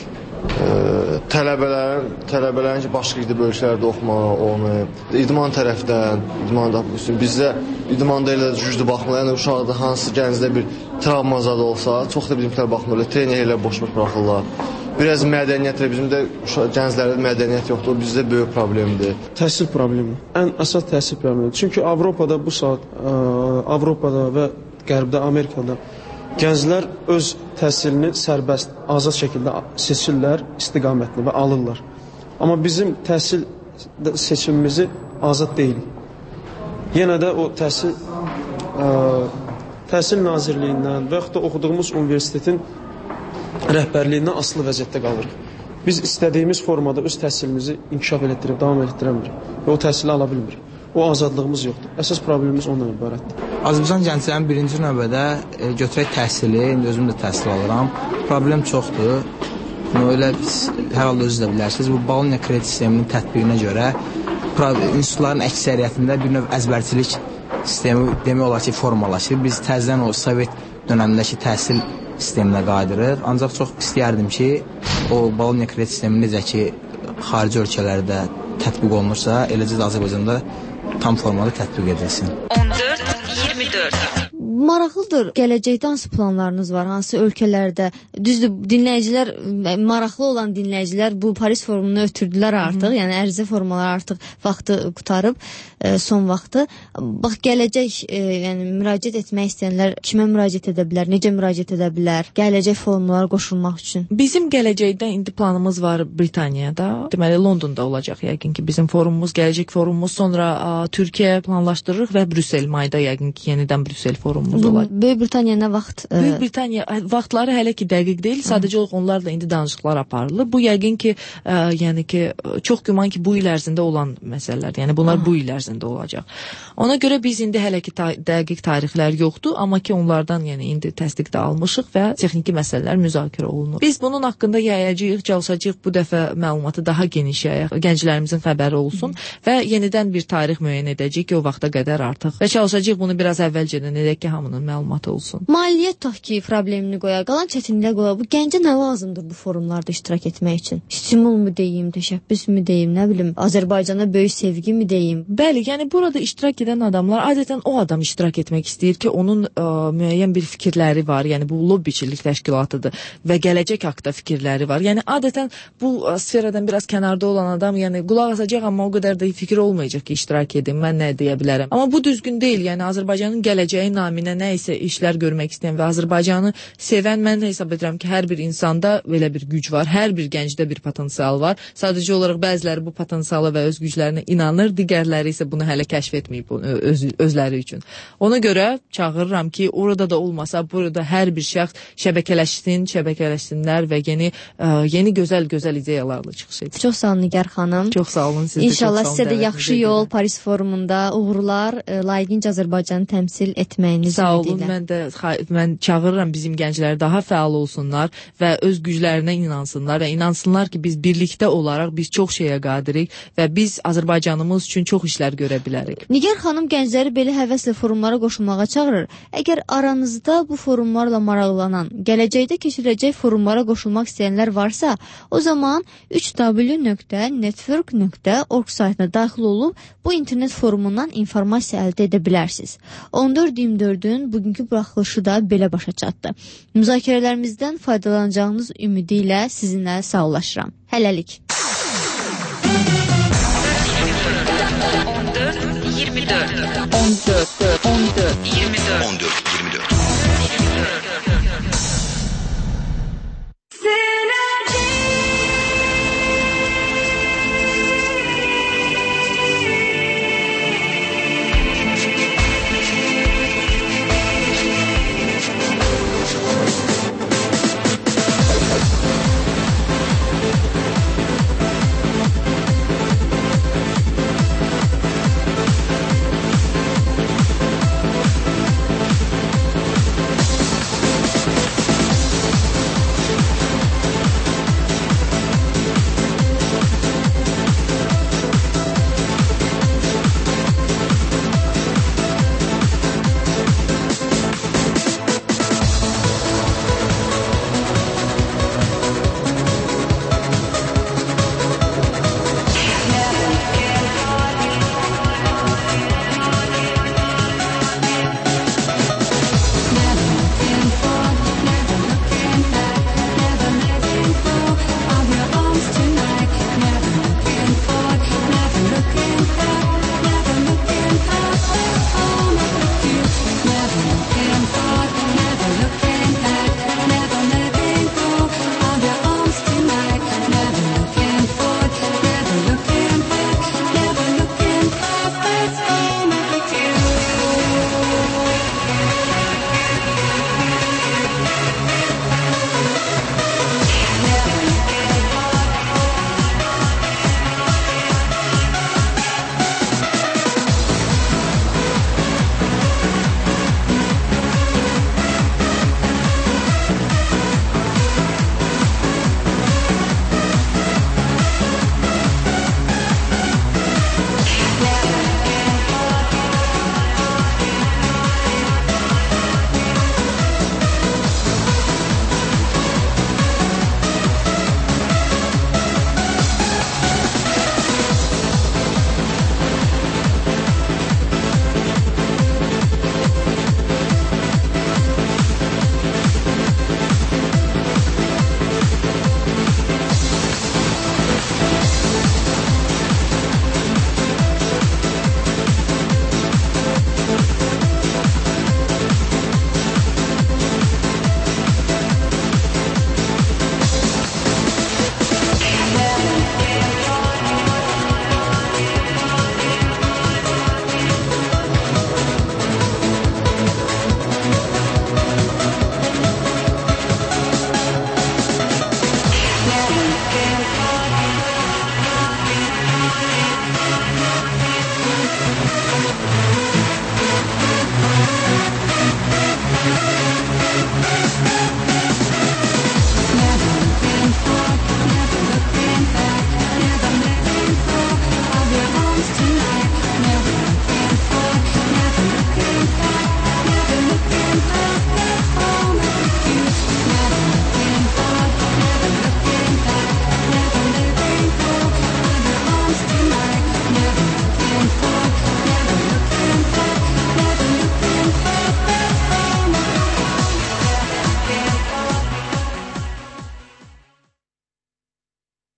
Speaker 21: Tələbələrin ki, başqa gidib ölkələrdə oxumaq olmayıb. İdman tərəfdən, bizdə idmanda elə güclü baxmır. Yəni uşaqda hansı gəncdə bir travma zadı olsa, çox da bizimkilər baxmırlar. Trenerlər boş-boş buraxırlar. Biraz mədəniyyətlə, bizim də gənclərdə mədəniyyət yoxdur, o bizdə böyük problemdir.
Speaker 24: Təhsil problemi, ən əsas təhsil problemidir. Çünki Avropada bu saat, Avropada və Qərbdə, Amerikada gənclər öz təhsilini sərbəst, azad şəkildə seçirlər, istiqamətini və alırlar. Amma bizim təhsil seçimimizi azad deyil. Yenə də o Təhsil Nazirliyindən və yaxud da oxuduğumuz universitetin rəhbərliyindən asılı vəziyyətdə qalırıq. Biz istədiyimiz formada öz təhsilimizi inkişaf etdirib, davam etdirəmirik və o təhsili ala bilmirik. O azadlığımız yoxdur. Əsas problemimiz ondan ibarətdir.
Speaker 20: Azərbaycan gənclərinin birinci növbədə götürək təhsili, indi özüm də təhsil alıram. Problem çoxdur. Elə hər halda özünüz də bilərsiniz. Bu Bologna kredit sisteminin tətbiqinə görə institutların əksəriyyətində bir növ əzbərçilik sistemi demək olar ki, formalaşır. Biz təzədən o Sovet dönəmindəki təhsil sisteminə qayıdırıq. Ancaq çox istəyərdim ki, o Bologna kredit sistemi necə ki, xarici ölkələrdə tətbiq olunursa, eləcə də Azərbaycanda tam formada tətbiq edilsin.
Speaker 19: 14-24. Maraqlıdır. Gələcəkdə hansı planlarınız var? Hansı ölkələrdə? Düzdür, dinləyicilər, maraqlı olan dinləyicilər bu Paris forumunu ötürdülər artıq. Yəni ərizə formaları artıq vaxtı qutarıb, son vaxtı. Bax, gələcək, yəni müraciət etmək istəyənlər kimə müraciət edə bilər? Necə müraciət edə bilər? Gələcək forumlara qoşulmaq üçün.
Speaker 18: Bizim gələcəkdə indi planımız var Britaniyada. Deməli, Londonda olacaq yəqin ki bizim forumumuz, gələcək forumumuz. Sonra Türkiyə planlaşdırırıq və Brüssel mayda yəqin ki yenidən Brüssel forumumuz olacaq.
Speaker 19: Böyük Britaniya nə vaxt?
Speaker 18: Böyük Britaniya vaxtları hələ ki dəqiq deyil. Sadəcə olaraq onlarla indi danışıqlar aparılır. Bu yəqin ki, yəni ki çox güman ki bu il ərzində olan məsələlər. Yəni bunlar bu il ərzində olacaq. Ona görə biz indi hələ ki dəqiq tarixlər yoxdur, amma ki onlardan yəni indi təsdiq də almışıq və texniki məsələlər müzakirə olunur. Biz bunun haqqında yayacağıq, çalışacağıq bu dəfə məlumatı daha geniş yayaq, gənclərimizin xəbəri olsun və yenidən bir tarix müəyyən edəcəyik ki, o vaxta qədər artıq və çalışacağıq bunu biraz əvvəlcədən edək ki, hamının məlumatı olsun.
Speaker 19: Maliyyət tutaq ki, problemini qoyaq, qalan çətinliklər qoyaq. Bu gəncə nə lazımdır bu forumlarda iştirak etmək üçün? Stimul mu deyim, təşəbbüs mü deyim, nə bilim, Azərbaycana böyük sevgi mi deyim?
Speaker 18: Bəli, yəni burada iştirak edən adamlar adətən o adam iştirak etmək istəyir ki, onun müəyyən bir fikirləri var. Yəni bu lobbiçilik təşkilatıdır və gələcək haqqında fikirləri var. Yəni adətən bu sferadan biraz kənarda olan adam, yəni qulaq asacaq, amma o qədər də fikir olmayacaq ki, iştirak edim, mən nə deyə bilərəm. Amma bu düzgün deyil. Yəni Azərbaycanın gələcəyi naminə nə isə işlər görmək istəyən və Azərbaycanı sevən, mən hesab edirəm ki, hər bir insanda belə bir güc var. Hər bir gəncdə bir potensial var. Sadəcə olaraq bəziləri bu potensiala və öz güclərinə inanır, digərləri isə bunu hələ kəşf etməyib özləri üçün. Ona görə çağırıram ki, orada da olmasa, burada hər bir şəxs şəbəkələşsinlər və yeni gözəl ideyalarla çıxış etsin.
Speaker 19: Çox sağ olun Nigar xanım.
Speaker 18: Çox sağ olun. Siz də
Speaker 19: İnşallah sizə də yaxşı yol Paris forumunda uğurlar, layiqincə Azərbaycanı təmsil etməyiniz
Speaker 18: ümidilə. Sağ olun. Mən çağırıram bizim gəncləri daha fəal olsunlar və öz güclərinə inansınlar və inansınlar ki, biz birlikdə olaraq biz çox şeyə qadirik və biz Azərbaycanımız üçün çox işlər görə bilərik.
Speaker 19: Nigar xanım gəncləri belə həvəslə forumlara qoşulmağa çağırır. Əgər aranızda bu forumlarla maraqlanan, gələcəkdə keçiriləcək forumlara qoşulmaq istəyənlər varsa, o zaman www.network.org saytına daxil olub bu internet forumundan informasiya əldə edə bilərsiniz. 14-24-ün bugünkü buraxılışı da belə başa çatdı. Müzakirələrimizdən faydalanacağınız ümidi ilə sizinlə sağollaşıram. Hələlik.
Speaker 8: 14-24 14